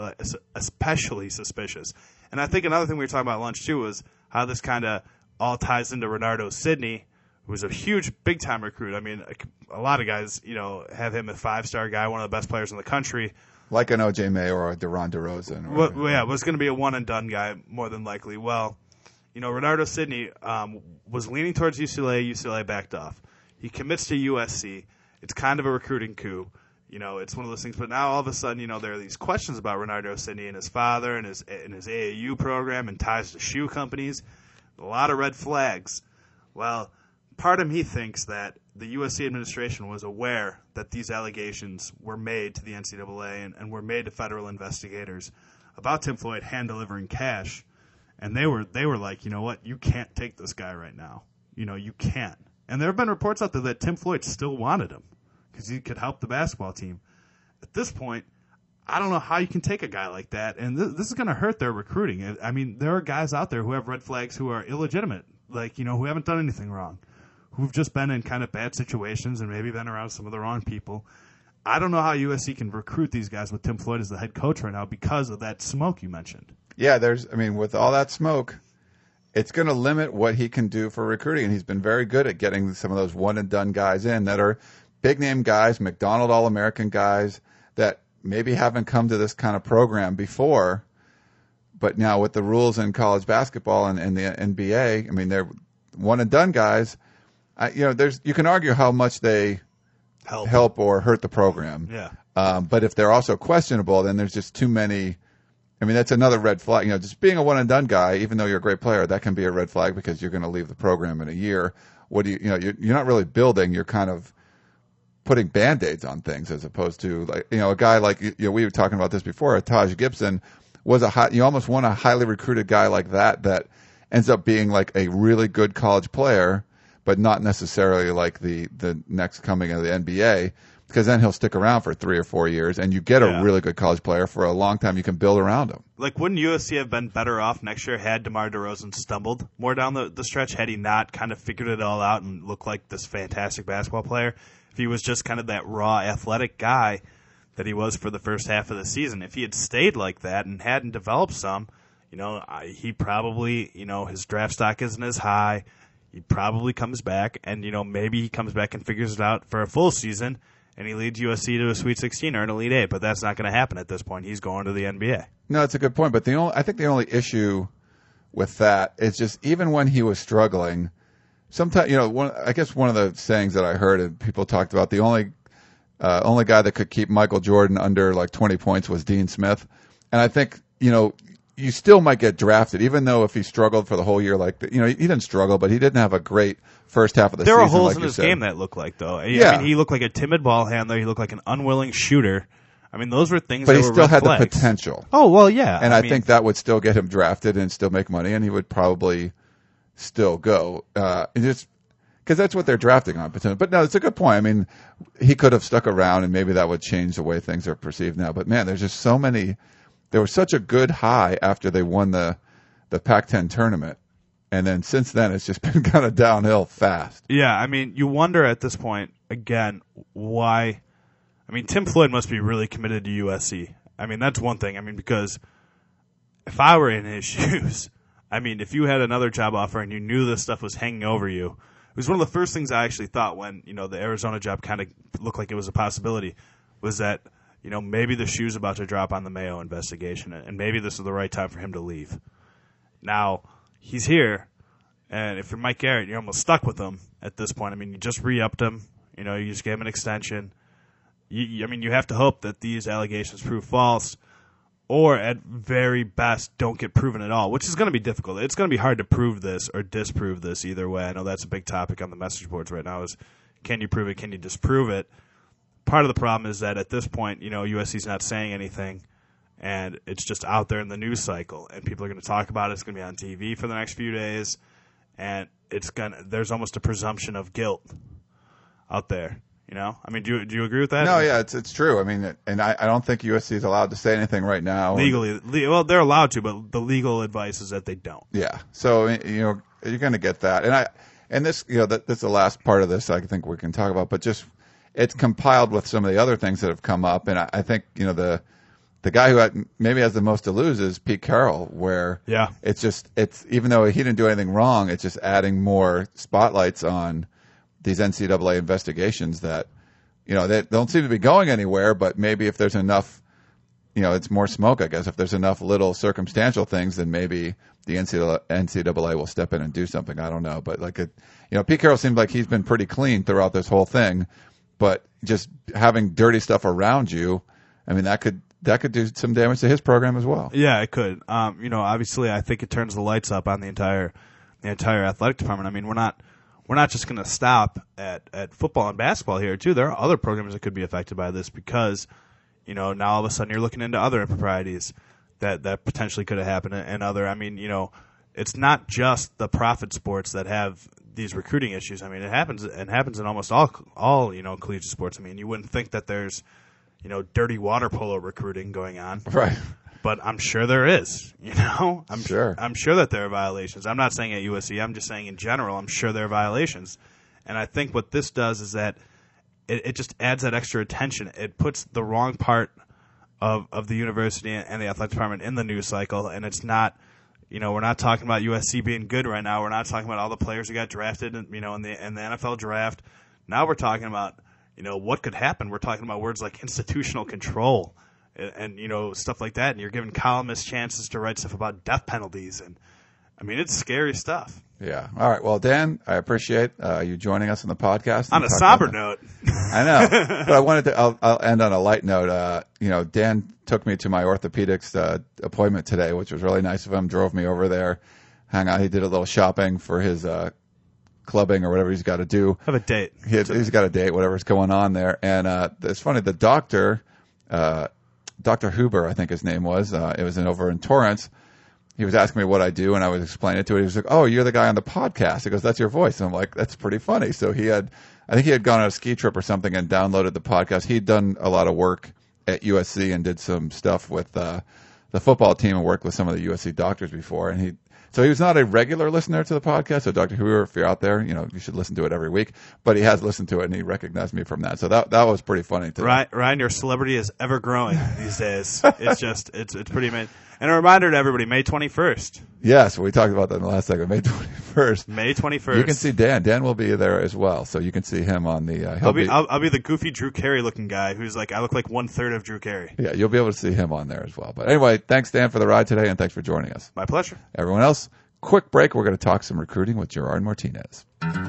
especially suspicious. And I think another thing we were talking about at lunch, too, was how this kind of all ties into Renardo Sidney, who was a huge, big-time recruit. I mean, a lot of guys, have him a 5-star guy, one of the best players in the country. Like an O.J. Mayo or a DeRon DeRozan. Was going to be a one-and-done guy, more than likely. Well, Renardo Sidney was leaning towards UCLA. UCLA backed off. He commits to USC. It's kind of a recruiting coup. It's one of those things. But now all of a sudden, there are these questions about Renardo Sidney and his father and his AAU program and ties to shoe companies. A lot of red flags. Well, part of me thinks that the USC administration was aware that these allegations were made to the NCAA and were made to federal investigators about Tim Floyd hand-delivering cash. And they were like, you know what, you can't take this guy right now. You can't. And there have been reports out there that Tim Floyd still wanted him because he could help the basketball team. At this point, I don't know how you can take a guy like that, and this is going to hurt their recruiting. I mean, there are guys out there who have red flags who are illegitimate, who haven't done anything wrong, who've just been in kind of bad situations and maybe been around some of the wrong people. I don't know how USC can recruit these guys with Tim Floyd as the head coach right now because of that smoke you mentioned. Yeah, with all that smoke, it's going to limit what he can do for recruiting, and he's been very good at getting some of those one-and-done guys in that are big-name guys, McDonald All-American guys that maybe haven't come to this kind of program before, but now with the rules in college basketball and the NBA, I mean, they're one-and-done guys. You can argue how much they help or hurt the program. Yeah. But if they're also questionable, then there's just too many. I mean, that's another red flag. Just being a one-and-done guy, even though you're a great player, that can be a red flag because you're going to leave the program in a year. You're not really building. You're kind of putting Band-Aids on things as opposed to a guy like, we were talking about this before, Taj Gibson was you almost want a highly recruited guy like that ends up being like a really good college player, but not necessarily like the next coming of the NBA, because then he'll stick around for 3 or 4 years and you get a really good college player for a long time. You can build around him. Like, wouldn't USC have been better off next year had DeMar DeRozan stumbled more down the stretch, had he not kind of figured it all out and looked like this fantastic basketball player? If he was just kind of that raw athletic guy that he was for the first half of the season, if he had stayed like that and hadn't developed some, he probably, his draft stock isn't as high. He probably comes back and, maybe he comes back and figures it out for a full season and he leads USC to a Sweet 16 or an Elite 8, but that's not going to happen at this point. He's going to the NBA. No, it's a good point, but I think the only issue with that is just even when he was struggling, sometimes, I guess one of the sayings that I heard and people talked about, the only guy that could keep Michael Jordan under like 20 points was Dean Smith. And I think, you still might get drafted, even though if he struggled for the whole year, like, he didn't struggle, but he didn't have a great first half of the season. There were holes like in his said. game that looked like, though. Yeah. I mean, he looked like a timid ball handler. He looked like an unwilling shooter. I mean, those were things but that he were still red had flags. the potential. Oh, well, yeah. And I mean, think that would still get him drafted and still make money, and he would probably still go. Just because that's what they're drafting on. But no, it's a good point. I mean, he could have stuck around, and maybe that would change the way things are perceived now. But man, there's just so many. There was such a good high after they won the Pac-10 tournament, and then since then it's just been kind of downhill fast. Yeah, I mean, you wonder at this point again why. I mean, Tim Floyd must be really committed to USC. I mean, that's one thing. I mean, because if I were in his shoes, I mean, if you had another job offer and you knew this stuff was hanging over you, it was one of the first things I actually thought when, the Arizona job kind of looked like it was a possibility, was that, maybe the shoe's about to drop on the Mayo investigation, and maybe this is the right time for him to leave. Now, he's here, and if you're Mike Garrett, you're almost stuck with him at this point. I mean, you just re-upped him. You just gave him an extension. You have to hope that these allegations prove false, or at very best don't get proven at all, which is going to be difficult. It's going to be hard to prove this or disprove this either way. I know that's a big topic on the message boards right now is, can you prove it, can you disprove it? Part of the problem is that at this point, USC's not saying anything, and it's just out there in the news cycle, and people are going to talk about it. It's going to be on TV for the next few days, and there's almost a presumption of guilt out there. I mean, do you agree with that? No, yeah, it's true. I mean, and I don't think USC is allowed to say anything right now. Legally, well, they're allowed to, but the legal advice is that they don't. Yeah, so you're going to get that, and this this is the last part of this I think we can talk about, but just it's compiled with some of the other things that have come up, and I think the guy who maybe has the most to lose is Pete Carroll, where it's even though he didn't do anything wrong, it's just adding more spotlights on these NCAA investigations that, they don't seem to be going anywhere, but maybe if there's enough, it's more smoke, I guess. If there's enough little circumstantial things, then maybe the NCAA will step in and do something. I don't know. But Pete Carroll seemed like he's been pretty clean throughout this whole thing, but just having dirty stuff around you, I mean, that could do some damage to his program as well. Yeah, it could. Obviously I think it turns the lights up on the entire athletic department. I mean, we're not just going to stop at football and basketball here, too. There are other programs that could be affected by this because, now all of a sudden you're looking into other improprieties that potentially could have happened and other. I mean, it's not just the profit sports that have these recruiting issues. I mean, it happens in almost all collegiate sports. I mean, you wouldn't think that there's, dirty water polo recruiting going on. Right. But I'm sure there is, I'm sure that there are violations. I'm not saying at USC. I'm just saying in general, I'm sure there are violations. And I think what this does is that it just adds that extra attention. It puts the wrong part of the university and the athletic department in the news cycle. And it's not, we're not talking about USC being good right now. We're not talking about all the players who got drafted, in the NFL draft. Now we're talking about, what could happen. We're talking about words like institutional control. And stuff like that, and you're giving columnists chances to write stuff about death penalties, and I mean it's scary stuff. Yeah. All right. Well, Dan, I appreciate you joining us on the podcast. On a somber note, I know, but I wanted to. I'll end on a light note. Dan took me to my orthopedics appointment today, which was really nice of him. Drove me over there, hang out. He did a little shopping for his clubbing or whatever he's got to do. Have a date. He's got a date, whatever's going on there, and it's funny. The doctor. Dr. Huber, I think his name was. It was over in Torrance. He was asking me what I do, and I was explaining it to him. He was like, "Oh, you're the guy on the podcast." He goes, "That's your voice." And I'm like, "That's pretty funny." So I think he had gone on a ski trip or something and downloaded the podcast. He'd done a lot of work at USC and did some stuff with the football team and worked with some of the USC doctors before. And So he was not a regular listener to the podcast. So Dr. Huber, if you're out there, you should listen to it every week. But he has listened to it, and he recognized me from that. So that was pretty funny. Ryan, your celebrity is ever growing these days. It's pretty amazing. And a reminder to everybody, May 21st. Yes, we talked about that in the last segment. May 21st. May 21st. You can see Dan. Dan will be there as well, so you can see him on the. I'll be the goofy Drew Carey looking guy who's like, I look like 1/3 of Drew Carey. Yeah, you'll be able to see him on there as well. But anyway, thanks Dan for the ride today, and thanks for joining us. My pleasure. Everyone else, quick break. We're going to talk some recruiting with Gerard Martinez.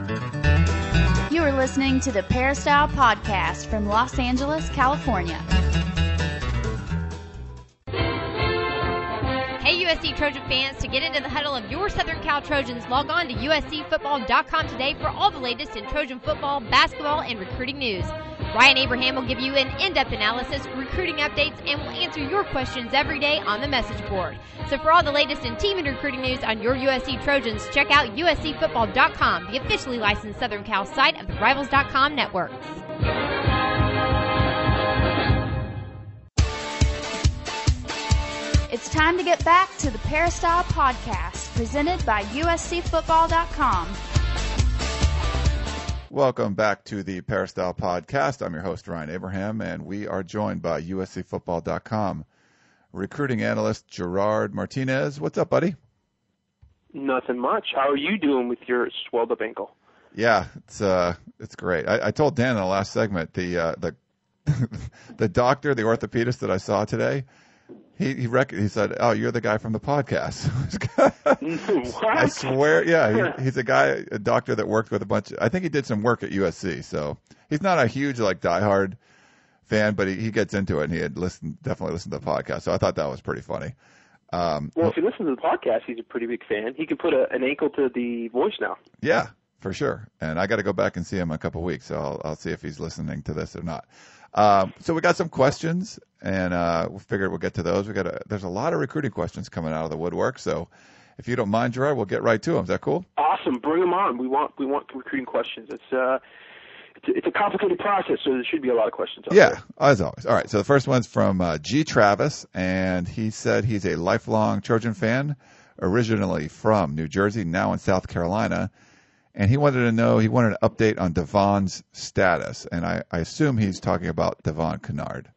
You are listening to the Peristyle Podcast from Los Angeles, California. Hey USC USC Trojan fans, to get into the huddle of your Southern Cal Trojans, log on to uscfootball.com today for all the latest in Trojan football, basketball, and recruiting news. Ryan Abraham will give you an in-depth analysis, recruiting updates, and will answer your questions every day on the message board. So for all the latest in team and recruiting news on your USC Trojans, check out uscfootball.com, the officially licensed Southern Cal site of the Rivals.com network. It's time to get back to the Peristyle Podcast, presented by USCFootball.com. Welcome back to the Peristyle Podcast. I'm your host, Ryan Abraham, and we are joined by USCFootball.com recruiting analyst Gerard Martinez. What's up, buddy? Nothing much. How are you doing with your swelled up ankle? Yeah, it's great. I told Dan in the last segment, the doctor, the orthopedist that I saw today, he said, "Oh, you're the guy from the podcast." What? I swear, yeah, he's a doctor that worked with a bunch. I think he did some work at USC, so he's not a huge diehard fan, but he gets into it, and he had definitely listened to the podcast. So I thought that was pretty funny. Well, if you listen to the podcast, he's a pretty big fan. He can put an ankle to the voice now. Yeah, for sure. And I got to go back and see him in a couple of weeks, so I'll see if he's listening to this or not. So we got some questions, and we figured we'll get to those. There's a lot of recruiting questions coming out of the woodwork, so if you don't mind, Gerard, we'll get right to them. Is that cool? Awesome, bring them on. We want recruiting questions. It's a complicated process, so there should be a lot of questions out there. As always. All right, so the first one's from G. Travis, and he said he's a lifelong Trojan fan, originally from New Jersey, now in South Carolina. And he wanted an update on Devon's status, and I assume he's talking about Devon Kennard.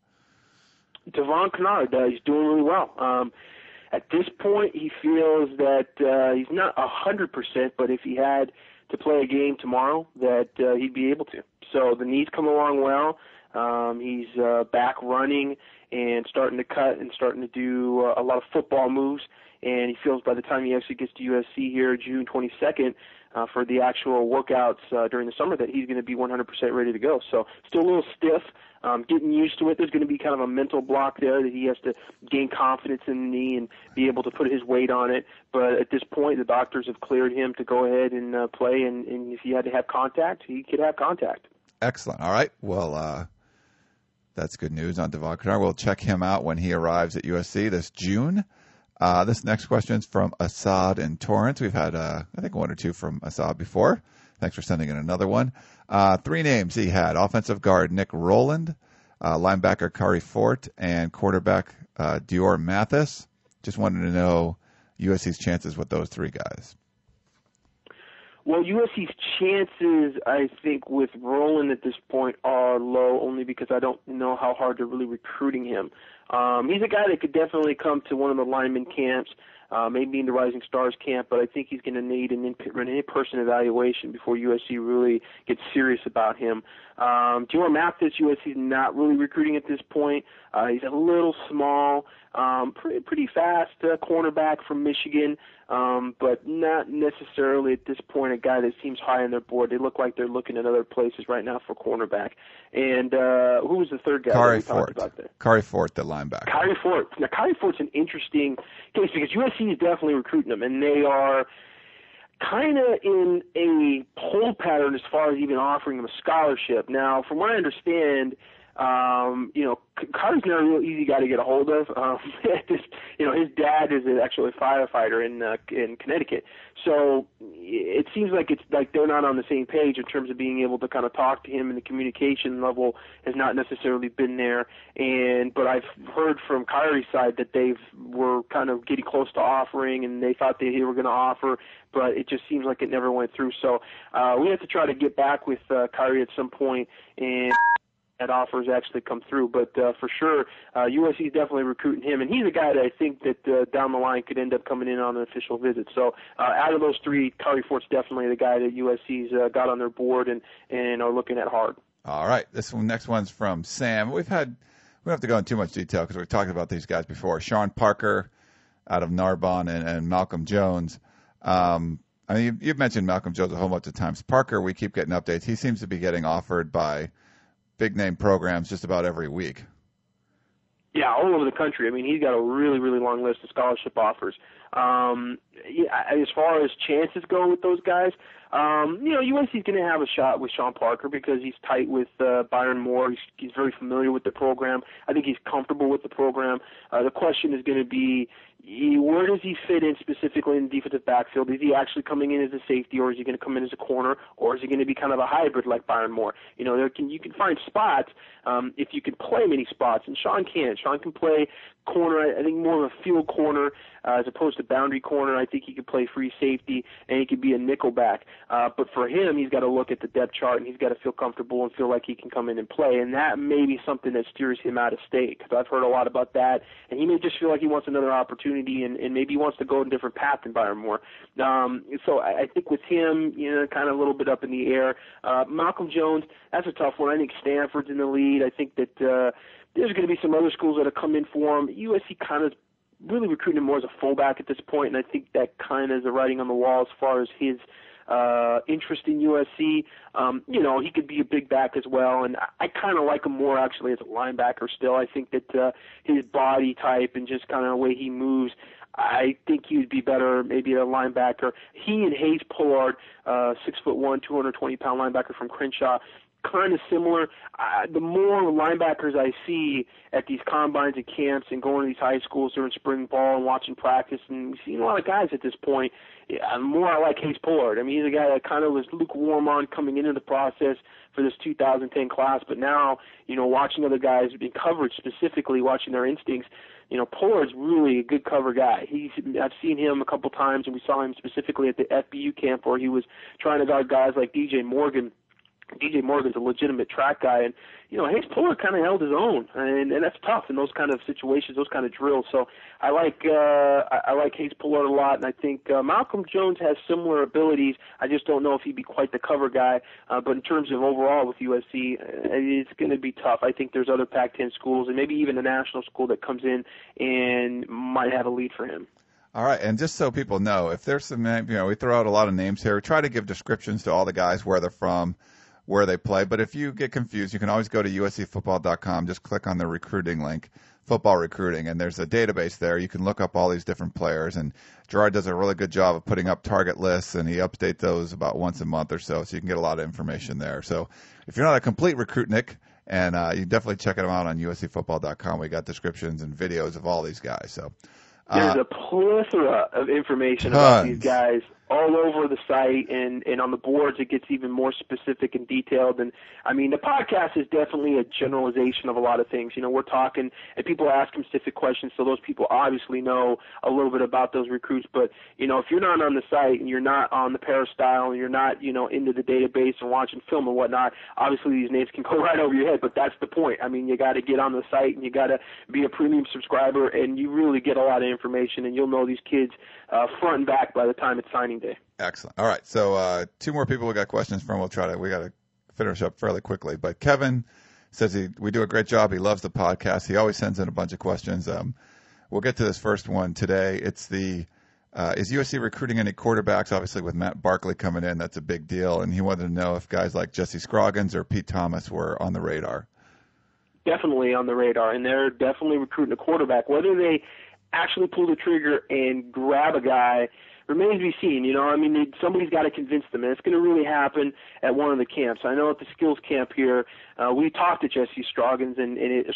Devon Kennard, he's doing really well. At this point, he feels that he's not 100%, but if he had to play a game tomorrow, that he'd be able to. So the knee's come along well. He's back running and starting to cut and starting to do a lot of football moves. And he feels by the time he actually gets to USC here, June 22nd, for the actual workouts during the summer, that he's going to be 100% ready to go. So still a little stiff, getting used to it. There's going to be kind of a mental block there that he has to gain confidence in the knee and be able to put his weight on it. But at this point, the doctors have cleared him to go ahead and play, and if he had to have contact, he could have contact. Excellent. All right. Well, that's good news on Devon Kennard. We'll check him out when he arrives at USC this June. This next question is from Assad in Torrance. We've had, I think, one or two from Assad before. Thanks for sending in another one. 3 names he had: offensive guard Nick Rowland, linebacker Kari Fort, and quarterback Dior Mathis. Just wanted to know USC's chances with those 3 guys. Well, USC's chances, I think, with Rowland at this point are low, only because I don't know how hard they're really recruiting him. He's a guy that could definitely come to one of the lineman camps, maybe in the Rising Stars camp, but I think he's going to need an in-person evaluation before USC really gets serious about him. Dior Mathis, USC's not really recruiting at this point. He's a little small, pretty fast cornerback from Michigan, but not necessarily at this point a guy that seems high on their board. They look like they're looking at other places right now for cornerback. And who was the third guy Kari that we talked about there? Kari Fort, the linebacker. Kari Fort. Now, Kari Fort's an interesting case because USC is definitely recruiting him, and they are kind of in a hold pattern as far as even offering him a scholarship. Now, from what I understand, Kari's not a real easy guy to get a hold of. His dad is actually a firefighter in Connecticut, so it seems like it's like they're not on the same page in terms of being able to kind of talk to him, and the communication level has not necessarily been there. But I've heard from Kari's side that they were kind of getting close to offering, and they thought they were going to offer, but it just seems like it never went through. So we have to try to get back with Kari at some point and that offers actually come through. But for sure, USC is definitely recruiting him, and he's a guy that I think that down the line could end up coming in on an official visit. So out of those 3, Kari Fort's definitely the guy that USC's got on their board and are looking at hard. All right, next one's from Sam. We don't have to go in too much detail because we've talked about these guys before. Sean Parker out of Narbonne and Malcolm Jones. You've mentioned Malcolm Jones a whole bunch of times. Parker, we keep getting updates. He seems to be getting offered by big-name programs just about every week. Yeah, all over the country. I mean, he's got a really, really long list of scholarship offers. As far as chances go with those guys, USC's going to have a shot with Sean Parker because he's tight with Byron Moore. He's very familiar with the program. I think he's comfortable with the program. The question is going to be, where does he fit in specifically in the defensive backfield? Is he actually coming in as a safety, or is he going to come in as a corner, or is he going to be kind of a hybrid like Byron Moore? You can find spots if you can play many spots, and Sean can. Sean can play corner, I think more of a field corner as opposed to boundary corner. I think he could play free safety, and he could be a nickel back. But for him, he's got to look at the depth chart, and he's got to feel comfortable and feel like he can come in and play, and that may be something that steers him out of state, because I've heard a lot about that, and he may just feel like he wants another opportunity, and maybe he wants to go a different path than Byron Moore. So I think with him, kind of a little bit up in the air. Malcolm Jones, that's a tough one. I think Stanford's in the lead. I think that there's going to be some other schools that have come in for him. USC kind of really recruiting him more as a fullback at this point, and I think that kind of is the writing on the wall as far as his interest in USC. He could be a big back as well, and I kind of like him more actually as a linebacker still. I think that his body type and just kind of the way he moves, I think he would be better maybe a linebacker. He and Hayes Pullard, 6'1", 220-pound linebacker from Crenshaw, kind of similar. The more linebackers I see at these combines and camps and going to these high schools during spring ball and watching practice, and we've seen a lot of guys at this point, more I like Hayes Pullard. I mean, he's a guy that kind of was lukewarm on coming into the process for this 2010 class, but now, watching other guys in coverage, specifically watching their instincts, Pollard's really a good cover guy. I've seen him a couple times, and we saw him specifically at the FBU camp where he was trying to guard guys like DJ Morgan. DJ Morgan's a legitimate track guy, and Hayes Pullard kind of held his own, and that's tough in those kind of situations, those kind of drills. So I like Hayes Pullard a lot, and I think Malcolm Jones has similar abilities. I just don't know if he'd be quite the cover guy. But in terms of overall with USC, it's going to be tough. I think there's other Pac-10 schools and maybe even a national school that comes in and might have a lead for him. All right, and just so people know, if there's some, we throw out a lot of names here. We try to give descriptions to all the guys, where they're from, where they play. But if you get confused, you can always go to uscfootball.com. Just click on the recruiting link, football recruiting, and there's a database there. You can look up all these different players, and Gerard does a really good job of putting up target lists, and he updates those about once a month or so you can get a lot of information there. So if you're not a complete recruitnik, and you definitely check them out on uscfootball.com. We got descriptions and videos of all these guys. So there's a plethora of information about these guys all over the site, and on the boards it gets even more specific and detailed. And I mean, the podcast is definitely a generalization of a lot of things. We're talking, and people ask them specific questions, so those people obviously know a little bit about those recruits. But if you're not on the site and you're not on the Peristyle and you're not into the database and watching film and whatnot, obviously these names can go right over your head. But that's the point. I mean, you got to get on the site and you got to be a premium subscriber, and you really get a lot of information, and you'll know these kids front and back by the time it's signing day. Excellent. All right. So two more people we got questions from. We got to finish up fairly quickly. But Kevin says we do a great job. He loves the podcast. He always sends in a bunch of questions. We'll get to this first one today. It's is USC recruiting any quarterbacks? Obviously, with Matt Barkley coming in, that's a big deal. And he wanted to know if guys like Jesse Scroggins or Pete Thomas were on the radar. Definitely on the radar, and they're definitely recruiting a quarterback. Whether they actually pull the trigger and grab a guy remains to be seen. Somebody's got to convince them, and it's going to really happen at one of the camps. I know at the skills camp here, we talked to Jesse Scroggins, and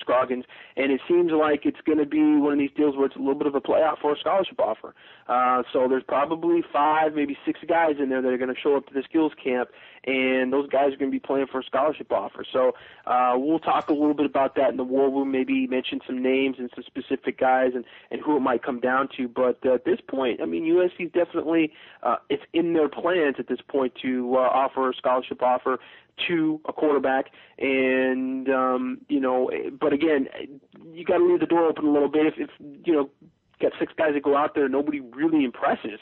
it seems like it's going to be one of these deals where it's a little bit of a playoff or a scholarship offer. So there's probably 5, maybe 6 guys in there that are going to show up to the skills camp, and those guys are going to be playing for a scholarship offer. So we'll talk a little bit about that in the war room, maybe mention some names and some specific guys and who it might come down to. But at this point, USC's definitely it's in their plans at this point to offer a scholarship offer to a quarterback, and but again, you got to leave the door open a little bit. If got 6 guys that go out there, nobody really impresses.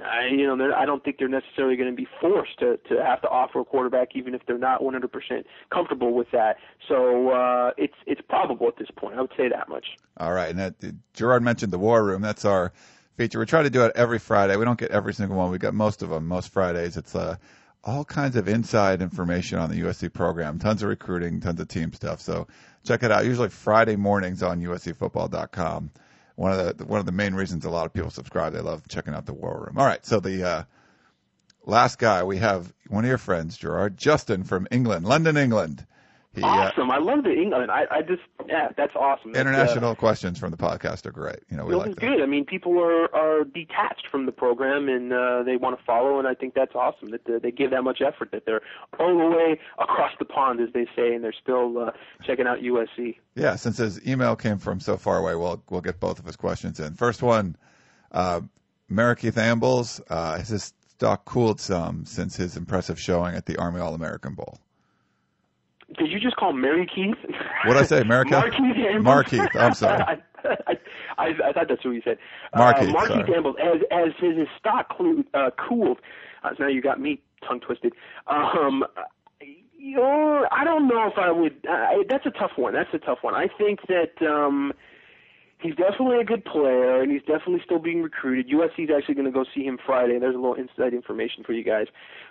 I don't think they're necessarily going to be forced to have to offer a quarterback, even if they're not 100% comfortable with that. So it's probable at this point. I would say that much. All right, and Gerard mentioned the war room. That's our feature. We try to do it every Friday. We don't get every single one. We got most of them. Most Fridays, it's all kinds of inside information on the USC program, tons of recruiting, tons of team stuff. So check it out. Usually Friday mornings on USCfootball.com. one of the main reasons a lot of people subscribe. They love checking out the War Room. All right, so the last guy, we have one of your friends, Gerard, Justin from England, London, England. Awesome. I love the England. That's awesome. International questions from the podcast are great. We like that. Good. I mean, people are detached from the program and they want to follow, and I think that's awesome that they give that much effort, that they're all the way across the pond, as they say, and they're still checking out USC. Yeah, since his email came from so far away, we'll get both of his questions in. First one, Marikeith Ambles, has his stock cooled some since his impressive showing at the Army All-American Bowl? Did you just call Mary Keith? What did I say, Marikeith? Markeith. I'm sorry. I thought that's what you said. Markeith Ambles, as his stock cooled. So now you got me tongue twisted. I don't know if I would. That's a tough one. I think that he's definitely a good player, and he's definitely still being recruited. USC is actually going to go see him Friday. There's a little inside information for you guys.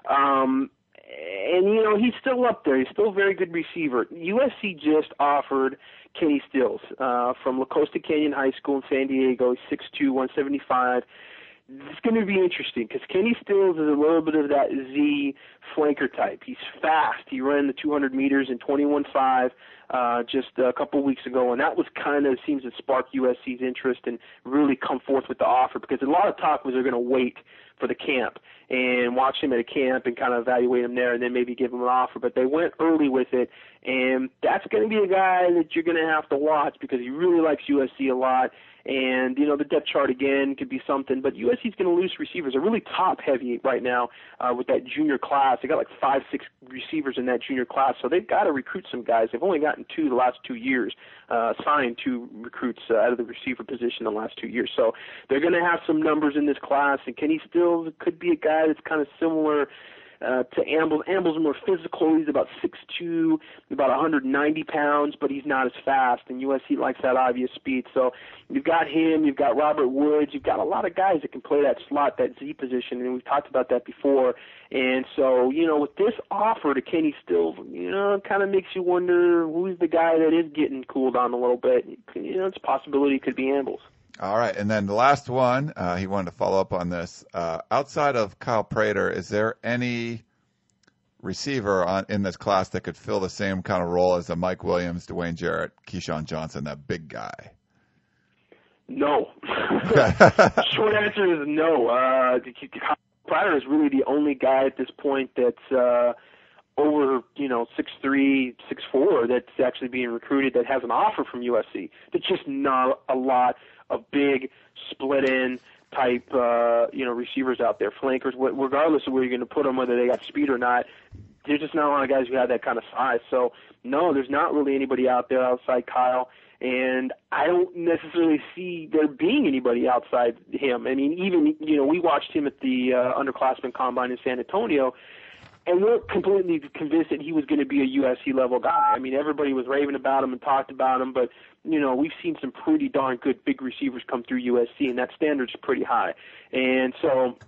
And, he's still up there. He's still a very good receiver. USC just offered Kenny Stills from La Costa Canyon High School in San Diego. He's 6'2", 175. It's going to be interesting because Kenny Stills is a little bit of that Z flanker type. He's fast. He ran the 200 meters in 21.5 just a couple weeks ago, and that was kind of seems to spark USC's interest and really come forth with the offer, because a lot of talk was they're going to wait for the camp and watch him at a camp and kind of evaluate him there and then maybe give him an offer. But they went early with it, and that's going to be a guy that you're going to have to watch because he really likes USC a lot. And, the depth chart, again, could be something. But USC's going to lose receivers. They're really top-heavy right now with that junior class. They got like 5-6 receivers in that junior class, so they've got to recruit some guys. They've only gotten 2 the last 2 years, signed 2 recruits out of the receiver position the last 2 years. So they're going to have some numbers in this class, and Kenny Stills could be a guy that's kind of similar to Ambles. Ambles is more physical. He's about 6'2", about 190 pounds, but he's not as fast, and USC likes that obvious speed. So you've got him, you've got Robert Woods, you've got a lot of guys that can play that slot, that Z position, and we've talked about that before. And so, with this offer to Kenny Stills, it kind of makes you wonder who's the guy that is getting cooled on a little bit. It's a possibility it could be Ambles. All right, and then the last one, he wanted to follow up on this. Outside of Kyle Prater, is there any receiver in this class that could fill the same kind of role as a Mike Williams, Dwayne Jarrett, Keyshawn Johnson, that big guy? No. Short answer is no. Kyle Prater is really the only guy at this point that's over, 6'3", 6'4", that's actually being recruited that has an offer from USC. There's just not a lot of big split-in type, receivers out there, flankers. Regardless of where you're going to put them, whether they got speed or not, there's just not a lot of guys who have that kind of size. So, no, there's not really anybody out there outside Kyle, and I don't necessarily see there being anybody outside him. I mean, even, we watched him at the underclassmen combine in San Antonio, and we're completely convinced that he was going to be a USC-level guy. I mean, everybody was raving about him and talked about him, but, we've seen some pretty darn good big receivers come through USC, and that standard's pretty high. And so,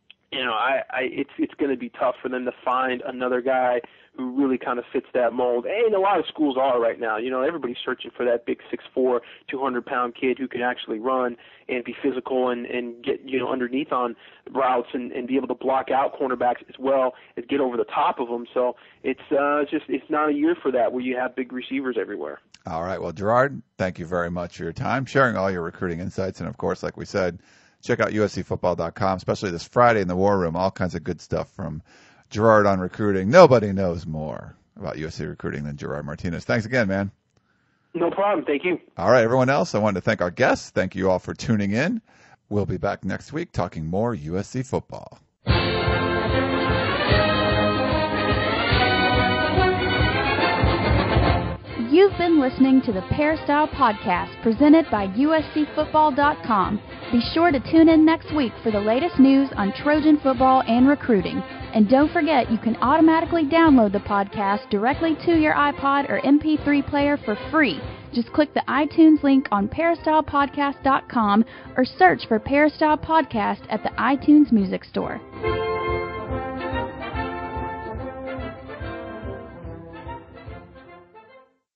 it's going to be tough for them to find another guy who really kind of fits that mold. And a lot of schools are right now. Everybody's searching for that big 6'4", 200-pound kid who can actually run and be physical and get, underneath on routes and be able to block out cornerbacks as well as get over the top of them. So it's not a year for that where you have big receivers everywhere. All right. Well, Gerard, thank you very much for your time, sharing all your recruiting insights. And, of course, like we said, check out USCFootball.com, especially this Friday in the War Room, all kinds of good stuff from Gerard on recruiting. Nobody knows more about USC recruiting than Gerard Martinez. Thanks again, man. No problem. Thank you. All right, everyone else, I wanted to thank our guests. Thank you all for tuning in. We'll be back next week talking more USC football. You've been listening to the Peristyle Podcast presented by USCFootball.com. Be sure to tune in next week for the latest news on Trojan football and recruiting. And don't forget, you can automatically download the podcast directly to your iPod or MP3 player for free. Just click the iTunes link on peristylepodcast.com or search for Peristyle Podcast at the iTunes Music Store.